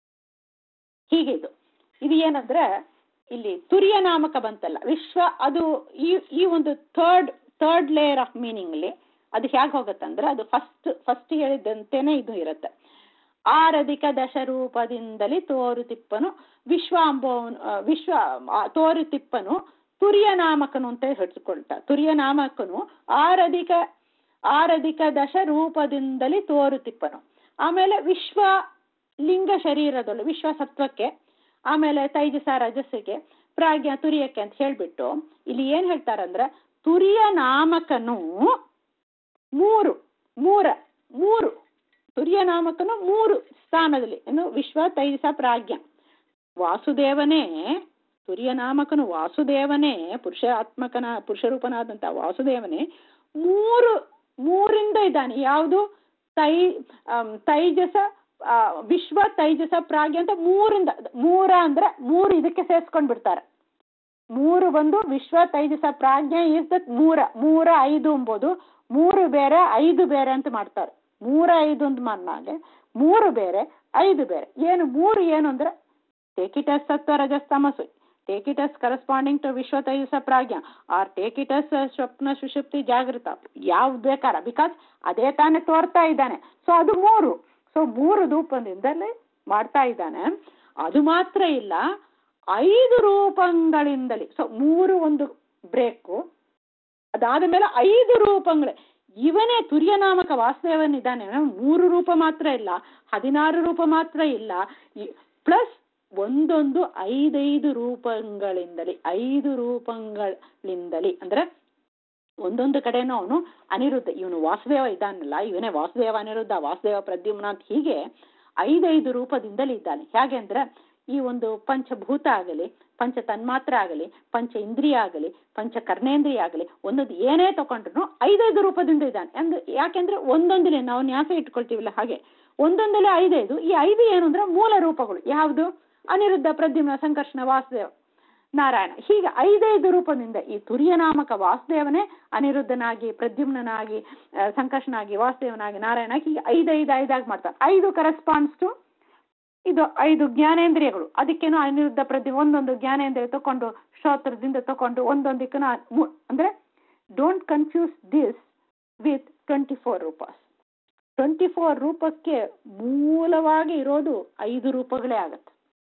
ಹೀಗೆ, ಇದು ಇದು ಏನಂದ್ರೆ ಇಲ್ಲಿ ತುರ್ಯ ನಾಮಕ ಬಂತಲ್ಲ ವಿಶ್ವ, ಅದು ಈ ಈ ಒಂದು third third layer of meaning ಅಲ್ಲಿ ಅದು ಹೇಗೆ ಹೋಗುತ್ತಂದ್ರೆ ಅದು ಫಸ್ಟ್ ಫಸ್ಟ್ ಹೇಳಿದಂತೆನೆ ಇದು ಇರುತ್ತೆ. ಆರಧಿಕ ದಶರೂಪದಿಂದಲೇ ತೋರುತಿಪ್ಪನು ವಿಶ್ವ ಅಂಬೋ ವಿಶ್ವ ತೋರುತಿಪ್ಪನು ತುರ್ಯ ನಾಮಕನು ಅಂತ ಹೇಳ್ಕೊಳ್ತಾರೆ. ತುರ್ಯ ನಾಮಕನು ಆರಧಿಕ ಆರಧಿಕ ದಶ ರೂಪದಿಂದಲೇ ತೋರುತಿಪ್ಪನು. ಆಮೇಲೆ ವಿಶ್ವ ಲಿಂಗ ಶರೀರದಳು ವಿಶ್ವ ಸತ್ವಕ್ಕೆ, ಆಮೇಲೆ ತೈಜಸ ರಜಸ್ಸಿಗೆ, ಪ್ರಾಜ್ಞ ತುರ್ಯಕ್ಕೆ ಅಂತ ಹೇಳ್ಬಿಟ್ಟು ಇಲ್ಲಿ ಏನ್ ಹೇಳ್ತಾರಂದ್ರೆ ತುರ್ಯ ನಾಮಕನು ಮೂರು ಮೂರ ಮೂರು ತುರ್ಯನಾಮಕನು ಮೂರು ಸ್ಥಾನದಲ್ಲಿ ಏನು ವಿಶ್ವ ತೈಜಸ ಪ್ರಾಜ್ಞ. ವಾಸುದೇವನೇ ತುರ್ಯನಾಮಕನು ವಾಸುದೇವನೇ ಪುರುಷಾತ್ಮಕನ ಪುರುಷರೂಪನಾದಂತ ವಾಸುದೇವನೇ ಮೂರು ಮೂರಿಂದ ಇದ್ದಾನೆ. ಯಾವುದು ತೈ ತೈಜಸ ವಿಶ್ವ ತೈಜಸ ಪ್ರಾಜ್ಞ ಅಂತ ಮೂರಿಂದ. ಮೂರ ಅಂದ್ರೆ ಮೂರು ಇದಕ್ಕೆ ಸೇರ್ಸ್ಕೊಂಡ್ ಬಿಡ್ತಾರೆ. ಮೂರು ಬಂದು ವಿಶ್ವ ತೈಜಸ ಪ್ರಾಜ್ಞೆ ಇಸ್ ದ ಮೂರ ಮೂರ ಐದು ಎಂಬುದು ಮೂರು ಬೇರೆ ಐದು ಬೇರೆ ಅಂತ ಮಾಡ್ತಾರೆ. ಮೂರ ಐದು ಅಂತ ಮಾಡಿದಾಗ ಮೂರು ಬೇರೆ ಐದು ಬೇರೆ. ಏನು ಮೂರು ಏನು ಅಂದ್ರೆ ಟೇಕ್ ಇಟ್ as ಸತ್ವ ರಜಸ್ ತಮಸ್ಸು, take it as corresponding to ವಿಶ್ವ ತೈಜಸ ಪ್ರಾಜ್ಞ, ಆರ್ ಟೇಕ್ ಇಟ್ as ಸ್ವಪ್ನ ಸುಷುಪ್ತಿ ಜಾಗೃತ, ಯಾವ್ದು ಬೇಕಾರ, ಬಿಕಾಸ್ ಅದೇ ತಾನೇ ತೋರ್ತಾ ಇದ್ದಾನೆ. ಸೊ ಅದು ಮೂರು. ಸೊ ಮೂರು ರೂಪದಿಂದಲೇ ಮಾಡ್ತಾ ಇದ್ದಾನೆ. ಅದು ಮಾತ್ರ ಇಲ್ಲ, ಐದು ರೂಪಗಳಿಂದಲೇ. ಸೊ ಮೂರು ಒಂದು ಬ್ರೇಕು, ಅದಾದ ಮೇಲೆ ಐದು ರೂಪಗಳೇ. ಇವನೇ ತುರ್ಯನಾಮಕ ವಾಸುದೇವನಿದ್ದಾನೆ. ಮೂರು ರೂಪ ಮಾತ್ರ ಇಲ್ಲ, ಹದಿನಾರು ರೂಪ ಮಾತ್ರ ಇಲ್ಲ, ಪ್ಲಸ್ ಒಂದೊಂದು ಐದೈದು ರೂಪಗಳಿಂದಲೇ ಐದು ರೂಪಗಳಿಂದಲೇ ಅಂದ್ರೆ ಒಂದೊಂದು ಕಡೆನೂ ಅವನು ಅನಿರುದ್ಧ. ಇವನು ವಾಸುದೇವ ಇದ್ದಾನಲ್ಲ, ಇವನೇ ವಾಸುದೇವ ಅನಿರುದ್ಧ, ವಾಸುದೇವ ಪ್ರದ್ಯುಮ್ನ ಅಂತ ಹೀಗೆ ಐದೈದು ರೂಪದಿಂದಲೇ ಇದ್ದಾನೆ. ಹೇಗೆ ಅಂದ್ರೆ ಈ ಒಂದು ಪಂಚಭೂತ ಆಗಲಿ, ಪಂಚ ತನ್ಮಾತ್ರ ಆಗಲಿ, ಪಂಚ ಇಂದ್ರಿಯ ಆಗಲಿ, ಪಂಚ ಕರ್ಣೇಂದ್ರಿಯ ಆಗಲಿ, ಒಂದೊಂದು ಏನೇ ತಗೊಂಡ್ರು ಐದೈದು ರೂಪದಿಂದ ಇದ್ದಾನೆ. ಅಂದ್ರೆ ಯಾಕೆಂದ್ರೆ ಒಂದೊಂದಿಲೆ ನಾವು ನ್ಯಾಸ ಇಟ್ಕೊಳ್ತೀವಿಲ್ಲ, ಹಾಗೆ ಒಂದೊಂದಲೆ ಐದೈದು. ಈ ಐದು ಏನು ಅಂದ್ರೆ ಮೂಲ ರೂಪಗಳು. ಯಾವುದು? ಅನಿರುದ್ಧ, ಪ್ರದ್ಯುಮ್ನ, ಸಂಕರ್ಷಣ, ವಾಸುದೇವ, ನಾರಾಯಣ. ಹೀಗೆ ಐದೈದು ರೂಪದಿಂದ ಈ ತುರ್ಯನಾಮಕ ವಾಸುದೇವನೇ ಅನಿರುದ್ಧನಾಗಿ, ಪ್ರದ್ಯುಮ್ನಾಗಿ, ಸಂಕರ್ಷನಾಗಿ, ವಾಸುದೇವನಾಗಿ, ನಾರಾಯಣ, ಹೀಗೆ ಐದೈದು ಐದಾಗಿ ಮಾಡ್ತಾರೆ. ಐದು ಕರೆಸ್ಪಾಂಡ್ಸ್ ಟು ಇದು ಐದು ಜ್ಞಾನೇಂದ್ರಿಯಗಳು. ಅದಕ್ಕೇನು ಅನಿರುದ್ಧ ಪ್ರದ್ಯುಮ್ನ ಒಂದೊಂದು ಜ್ಞಾನೇಂದ್ರಿಯ ತಕೊಂಡು ಶ್ರೋತ್ರದಿಂದ ತಕೊಂಡು ಒಂದೊಂದಕ್ಕೂ ಅಂದ್ರೆ don't confuse this with twenty four ರೂಪಾಸ್. ಟ್ವೆಂಟಿ ಫೋರ್ ರೂಪಕ್ಕೆ ಮೂಲವಾಗಿ ಇರೋದು ಐದು ರೂಪಗಳೇ ಆಗತ್ತೆ.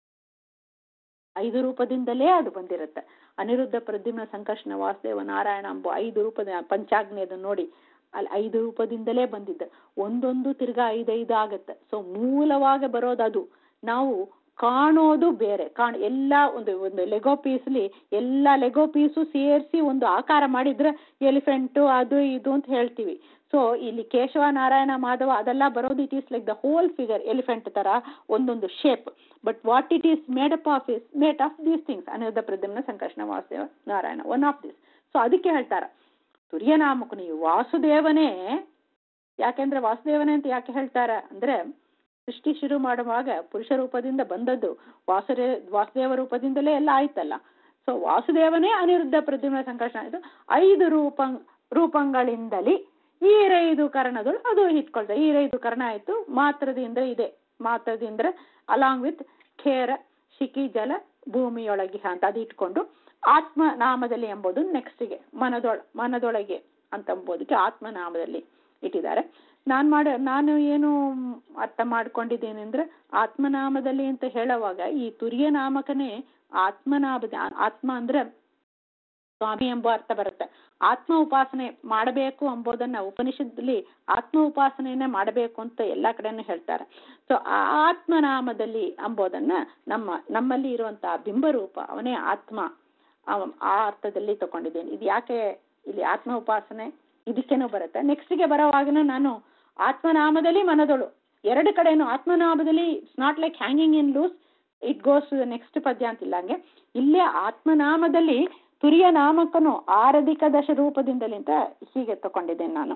ಐದು ರೂಪದಿಂದಲೇ ಅದು ಬಂದಿರುತ್ತೆ. ಅನಿರುದ್ಧ, ಪ್ರದ್ಯುಮ್ನ, ಸಂಕರ್ಷಣ, ವಾಸುದೇವ, ನಾರಾಯಣ ಎಂಬ ಐದು ರೂಪದ ಪಂಚಾಗ್ನಿ ಅದನ್ನು ನೋಡಿ, ಅಲ್ಲಿ ಐದು ರೂಪದಿಂದಲೇ ಬಂದಿದ್ದ. ಒಂದೊಂದು ತಿರ್ಗಾ ಐದೈದು ಆಗತ್ತೆ. ಸೊ ಮೂಲವಾಗಿ ಬರೋದು ಅದು. ನಾವು ಕಾಣೋದು ಬೇರೆ. ಕಾಣ ಎಲ್ಲ ಒಂದು ಒಂದು ಲೆಗೋ ಪೀಸ್ಲಿ ಎಲ್ಲ ಲೆಗೋ ಪೀಸು ಸೇರಿಸಿ ಒಂದು ಆಕಾರ ಮಾಡಿದ್ರೆ ಎಲಿಫೆಂಟು ಅದು ಇದು ಅಂತ ಹೇಳ್ತೀವಿ. ಸೊ ಇಲ್ಲಿ ಕೇಶವ, ನಾರಾಯಣ, ಮಾಧವ ಅದೆಲ್ಲ ಬರೋದು it is like the whole figure, elephant ತರ ಒಂದೊಂದು shape. But what it is made up of is made of these things, Aniruddha, Pradyumna, Sankarshana, Vasudeva, Narayana, one of this. So ಅದಕ್ಕೆ ಹೇಳ್ತಾರ ತುರ್ಯನಾಮಕನು ಈ ವಾಸುದೇವನೇ. ಯಾಕೆಂದ್ರೆ ವಾಸುದೇವನೇ ಅಂತ ಯಾಕೆ ಹೇಳ್ತಾರ ಅಂದ್ರೆ ಸೃಷ್ಟಿ ಶುರು ಮಾಡುವಾಗ ಪುರುಷ ರೂಪದಿಂದ ಬಂದದ್ದು ವಾಸುರೇ ವಾಸುದೇವ ರೂಪದಿಂದಲೇ ಎಲ್ಲ ಆಯ್ತಲ್ಲ. ಸೊ ವಾಸುದೇವನೇ ಅನಿರುದ್ಧ, ಪ್ರದ್ಯುಮ್ನ, ಸಂಕರ್ಷಣ, ಇದು ಐದು ರೂಪ ರೂಪಗಳಿಂದಲೇ ಈ ರೈದು ಕರ್ಣಗಳು ಅದು ಇಟ್ಕೊಳ್ತಾರೆ. ಈ ರೈದು ಕರ್ಣ ಆಯ್ತು. ಮಾತ್ರದಿಂದ ಇದೆ, ಮಾತ್ರದಿಂದ ಅಲಾಂಗ್ ವಿತ್ ಖೇರ, ಶಿಖಿ, ಜಲ, ಭೂಮಿಯೊಳಗೆ ಅಂತ ಅದು ಇಟ್ಕೊಂಡು ಆತ್ಮನಾಮದಲ್ಲಿ ಎಂಬುದು ನೆಕ್ಸ್ಟ್ಗೆ ಮನದೊಳ ಮನದೊಳಗೆ ಅಂತ ಎಂಬುದಕ್ಕೆ ಆತ್ಮನಾಮದಲ್ಲಿ ಇಟ್ಟಿದ್ದಾರೆ. ನಾನು ಮಾಡ ನಾನು ಏನು ಅರ್ಥ ಮಾಡ್ಕೊಂಡಿದ್ದೇನೆ ಅಂದ್ರೆ ಆತ್ಮನಾಮದಲ್ಲಿ ಅಂತ ಹೇಳುವಾಗ ಈ ತುರ್ಯನಾಮಕನೇ ಆತ್ಮನಾಮದ. ಆತ್ಮ ಅಂದ್ರೆ ಸ್ವಾಮಿ ಎಂಬ ಅರ್ಥ ಬರುತ್ತೆ. ಆತ್ಮ ಉಪಾಸನೆ ಮಾಡಬೇಕು ಎಂಬುದನ್ನ ಉಪನಿಷತ್ತಲ್ಲಿ ಆತ್ಮ ಉಪಾಸನೆಯನ್ನ ಮಾಡಬೇಕು ಅಂತ ಎಲ್ಲಾ ಕಡೆನೂ ಹೇಳ್ತಾರೆ. ಸೊ ಆ ಆತ್ಮನಾಮದಲ್ಲಿ ಎಂಬುದನ್ನ ನಮ್ಮ ನಮ್ಮಲ್ಲಿ ಇರುವಂತಹ ಬಿಂಬರೂಪ ಅವನೇ ಆತ್ಮ, ಆ ಅರ್ಥದಲ್ಲಿ ತಗೊಂಡಿದ್ದೇನೆ. ಇದು ಯಾಕೆ ಇಲ್ಲಿ ಆತ್ಮ ಉಪಾಸನೆ ಇದಕ್ಕೇನೋ ಬರುತ್ತೆ. ನೆಕ್ಸ್ಟ್ಗೆ ಬರೋವಾಗನೂ ನಾನು ಆತ್ಮನಾಮದಲ್ಲಿ ಮನದೊಳು ಎರಡು ಕಡೆನು ಆತ್ಮನಾಮದಲ್ಲಿ it's not like hanging in loose, it goes to the next ಪದ್ಯ ಅಂತಿಲ್ಲ. ಹಂಗೆ ಇಲ್ಲೇ ಆತ್ಮನಾಮದಲ್ಲಿ ತುರ್ಯನಾಮಕನು ಆರಧಿಕ ದಶ ರೂಪದಿಂದಲೇ ಅಂತ ಹೀಗೆ ತಗೊಂಡಿದ್ದೇನೆ ನಾನು.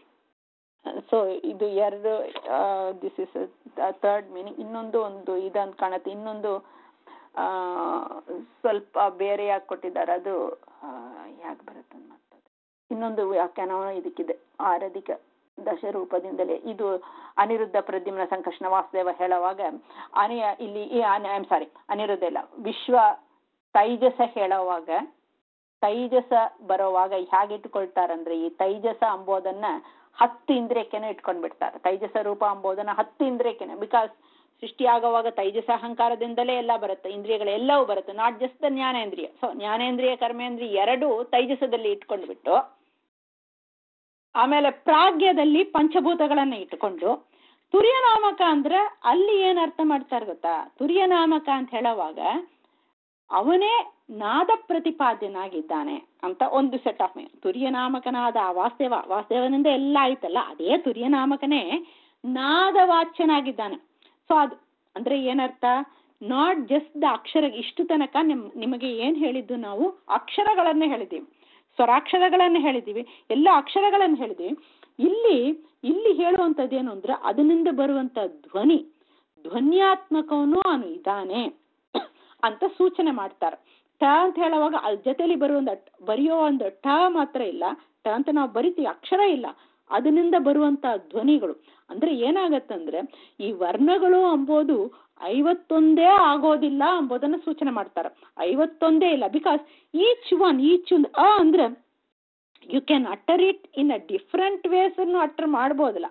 ಸೊ ಇದು ಎರಡು ದಿಸ್ ಇಸ್ ಥರ್ಡ್ ಮೀನಿಂಗ್. ಇನ್ನೊಂದು ಒಂದು ಇದಂತ ಕಾಣುತ್ತೆ, ಇನ್ನೊಂದು ಆ ಸ್ವಲ್ಪ ಬೇರೆಯಾಗಿ ಕೊಟ್ಟಿದ್ದಾರೆ. ಅದು ಯಾಕೆ ಬರುತ್ತೆ ಮತ್ತೆ ಇನ್ನೊಂದು ವ್ಯಾಖ್ಯಾನ ಇದಕ್ಕಿದೆ. ಆರಧಿಕ ದಶರೂಪದಿಂದಲೇ ಇದು ಅನಿರುದ್ಧ, ಪ್ರದ್ಯುಮ್ನ, ಸಂಕರ್ಷಣ, ವಾಸುದೇವ ಹೇಳುವಾಗ ಅನಿ ಇಲ್ಲಿ ಐ ಆಮ್ ಸಾರಿ ಅನಿರುದ್ಧ ಇಲ್ಲ ವಿಶ್ವ ತೈಜಸ ಹೇಳುವಾಗ ತೈಜಸ ಬರೋವಾಗ ಹೇಗೆ ಇಟ್ಕೊಳ್ತಾರಂದ್ರೆ ಈ ತೈಜಸ ಅಂಬೋದನ್ನ ಹತ್ತು ಇಂದ್ರಿಯಕ್ಕೆನೆ ಇಟ್ಕೊಂಡ್ ಬಿಡ್ತಾರೆ. ತೈಜಸ ರೂಪ ಅಂಬೋದನ್ನ ಹತ್ತು ಇಂದ್ರಿಯಕ್ಕೆನೆ, ಬಿಕಾಸ್ ಸೃಷ್ಟಿ ಆಗುವಾಗ ತೈಜಸ ಅಹಂಕಾರದಿಂದಲೇ ಎಲ್ಲ ಬರುತ್ತೆ, ಇಂದ್ರಿಯಗಳೆಲ್ಲವೂ ಬರುತ್ತೆ, ನಾಟ್ ಜಸ್ಟ್ ದ ಜ್ಞಾನೇಂದ್ರಿಯ. ಸೊ ಜ್ಞಾನೇಂದ್ರಿಯ, ಕರ್ಮೇಂದ್ರಿಯ ಎರಡು ತೈಜಸದಲ್ಲಿ ಇಟ್ಕೊಂಡ್ಬಿಟ್ಟು ಆಮೇಲೆ ಪ್ರಾಗ್ಯದಲ್ಲಿ ಪಂಚಭೂತಗಳನ್ನ ಇಟ್ಕೊಂಡು ತುರ್ಯನಾಮಕ ಅಂದ್ರೆ ಅಲ್ಲಿ ಏನ್ ಅರ್ಥ ಮಾಡ್ತಾರೆ ಗೊತ್ತಾ? ತುರ್ಯನಾಮಕ ಅಂತ ಹೇಳುವಾಗ ಅವನೇ ನಾದ ಪ್ರತಿಪಾದ್ಯನಾಗಿದ್ದಾನೆ ಅಂತ ಒಂದು ಸೆಟ್ ಆಫ್ ಮೀನ್. ತುರ್ಯನಾಮಕನಾದ ವಾಸುದೇವ, ವಾಸುದೇವನಿಂದ ಎಲ್ಲ ಆಯ್ತಲ್ಲ, ಅದೇ ತುರ್ಯನಾಮಕನೇ ನಾದವಾಚ್ಯನಾಗಿದ್ದಾನೆ. ಸೊ ಅದು ಅಂದ್ರೆ ಏನರ್ಥ, ನಾಟ್ ಜಸ್ಟ್ ದ ಅಕ್ಷರ. ಇಷ್ಟು ತನಕ ನಿಮ್ ನಿಮಗೆ ಏನ್ ಹೇಳಿದ್ದು, ನಾವು ಅಕ್ಷರಗಳನ್ನೇ ಹೇಳಿದ್ದೀವಿ, ಸ್ವರಾಕ್ಷರಗಳನ್ನ ಹೇಳಿದ್ದೀವಿ, ಎಲ್ಲ ಅಕ್ಷರಗಳನ್ನು ಹೇಳಿದ್ದೀವಿ. ಇಲ್ಲಿ ಇಲ್ಲಿ ಹೇಳುವಂಥದ್ದು ಏನು ಅಂದ್ರೆ ಅದರಿಂದ ಬರುವಂತ ಧ್ವನಿ, ಧ್ವನ್ಯಾತ್ಮಕವನು ಅವನು ಇದ್ದಾನೆ ಅಂತ ಸೂಚನೆ ಮಾಡ್ತಾರೆ. ಟ ಅಂತ ಹೇಳುವಾಗ ಅದ್ರ ಜೊತೆಲಿ ಬರುವಂತ ಬರೆಯೋ ಒಂದು ಟ ಮಾತ್ರ ಇಲ್ಲ, ಟ ಅಂತ ನಾವು ಬರಿತೀವಿ, ಅಕ್ಷರ ಇಲ್ಲ, ಅದರಿಂದ ಬರುವಂತ ಧ್ವನಿಗಳು. ಅಂದ್ರೆ ಏನಾಗತ್ತಂದ್ರೆ ಈ ವರ್ಣಗಳು ಅಂಬೋದು ಐವತ್ತೊಂದೇ ಆಗೋದಿಲ್ಲ ಎಂಬುದನ್ನು ಸೂಚನೆ ಮಾಡ್ತಾರೆ. ಐವತ್ತೊಂದೇ ಇಲ್ಲ, ಬಿಕಾಸ್ ಈಚ್ ಒನ್ ಈಚ್ ಒಂದು ಅ ಅಂದ್ರೆ you can utter it in a different ways ಅನ್ನು ಅಟರ್ ಮಾಡ್ಬೋದಲ್ಲ,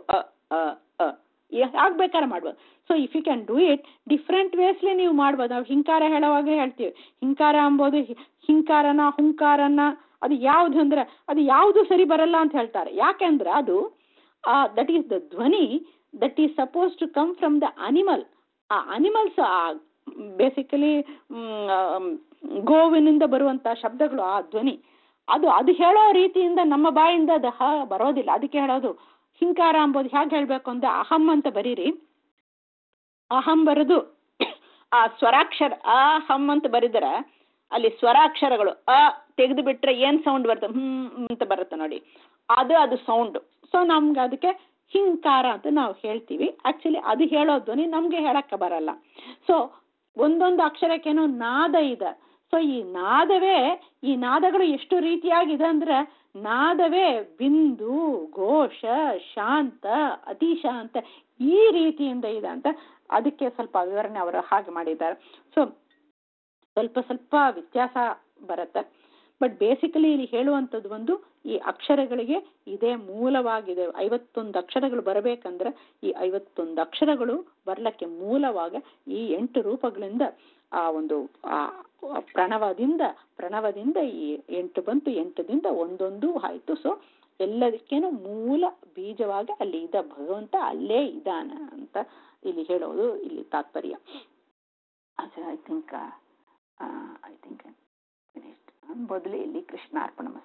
ಯಾಕೆ ಬೇಕಾದ್ರೆ ಮಾಡ್ಬೋದು. So if you can do it different ways ನೀವು ಮಾಡ್ಬೋದು. ನಾವು ಹಿಂಕಾರ ಹೇಳುವಾಗ ಹೇಳ್ತೀವಿ, ಹಿಂಕಾರ ಅಂಬೋದು ಹಿಂಕಾರನ ಹುಂಕಾರನ, ಅದು ಯಾವ್ದು ಅಂದ್ರೆ ಅದು ಯಾವುದು ಸರಿ ಬರಲ್ಲ ಅಂತ ಹೇಳ್ತಾರೆ. ಯಾಕೆಂದ್ರೆ ಅದು ದಟ್ ಈಸ್ ದ ಧ್ವನಿ that is suppose to come from the animal. ಆ ಅನಿಮಲ್ಸ್ ಬೇಸಿಕಲಿ ಗೋವಿನಿಂದ ಬರುವಂತ ಶಬ್ದಗಳು, ಆ ಧ್ವನಿ ಅದು ಅದು ಹೇಳೋ ರೀತಿಯಿಂದ ನಮ್ಮ ಬಾಯಿಂದ ಅದು ಹ ಬರೋದಿಲ್ಲ. ಅದಕ್ಕೆ ಹೇಳೋದು ಹಿಂಕಾರ ಅಂಬೋದು ಹೇಗೆ ಹೇಳ್ಬೇಕು ಅಂದ್ರೆ ಅಹಂ ಅಂತ ಬರೀರಿ, ಅಹಂ ಬರೆದು ಆ ಸ್ವರಾಕ್ಷರ ಆ ಹಮ್ ಅಂತ ಬರೆದರೆ ಅಲ್ಲಿ ಸ್ವರಾಕ್ಷರಗಳು ಅ ತೆಗೆದು ಬಿಟ್ರೆ ಏನ್ ಸೌಂಡ್ ಬರುತ್ತೆ, ಹ್ಮ್ ಅಂತ ಬರುತ್ತೆ ನೋಡಿ, ಅದು ಅದು ಸೌಂಡ್. ಸೊ ನಮ್ಗೆ ಅದಕ್ಕೆ ಹಿಂಕಾರ ಅಂತ ನಾವು ಹೇಳ್ತೀವಿ. ಆಕ್ಚುಲಿ ಅದು ಹೇಳೋ ಧ್ವನಿ ನಮ್ಗೆ ಹೇಳಕ್ಕೆ ಬರಲ್ಲ. ಸೊ ಒಂದೊಂದು ಅಕ್ಷರಕ್ಕೇನೋ ನಾದ ಇದೆ. ಸೊ ಈ ನಾದವೇ, ಈ ನಾದಗಳು ಎಷ್ಟು ರೀತಿಯಾಗಿದೆ ಅಂದ್ರೆ ನಾದವೇ ಬಿಂದು, ಘೋಷ, ಶಾಂತ, ಅತಿಶಾಂತ ಈ ರೀತಿಯಿಂದ ಇದೆ ಅಂತ ಅದಕ್ಕೆ ಸ್ವಲ್ಪ ವಿವರಣೆ ಅವರು ಹಾಗೆ ಮಾಡಿದ್ದಾರೆ. ಸೊ ಸ್ವಲ್ಪ ಸ್ವಲ್ಪ ವ್ಯತ್ಯಾಸ ಬರುತ್ತೆ, ಬಟ್ ಬೇಸಿಕಲಿ ಇಲ್ಲಿ ಹೇಳುವಂಥದ್ದು ಒಂದು ಈ ಅಕ್ಷರಗಳಿಗೆ ಇದೇ ಮೂಲವಾಗಿದೆ. ಐವತ್ತೊಂದು ಅಕ್ಷರಗಳು ಬರಬೇಕಂದ್ರೆ ಈ ಐವತ್ತೊಂದು ಅಕ್ಷರಗಳು ಬರ್ಲಕ್ಕೆ ಮೂಲವಾಗ ಈ ಎಂಟು ರೂಪಗಳಿಂದ ಆ ಒಂದು ಆ ಪ್ರಣವದಿಂದ ಪ್ರಣವದಿಂದ ಈ ಎಂಟು ಬಂತು, ಎಂಟದಿಂದ ಒಂದೊಂದು ಆಯ್ತು. ಸೊ ಎಲ್ಲದಕ್ಕೇನು ಮೂಲ ಬೀಜವಾಗಿ ಅಲ್ಲಿ ಇದ್ದ ಭಗವಂತ ಅಲ್ಲೇ ಇದ್ದಾನ ಅಂತ ಇಲ್ಲಿ ಹೇಳೋದು ಇಲ್ಲಿ ತಾತ್ಪರ್ಯ. ಐ ಥಿಂಕ್ ಐ ಥಿಂಕ್ ಬದಲು ಇಲ್ಲಿ ಕೃಷ್ಣಾರ್ಪಣಮಸ್ತು.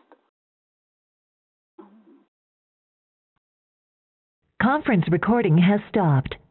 Conference recording has stopped.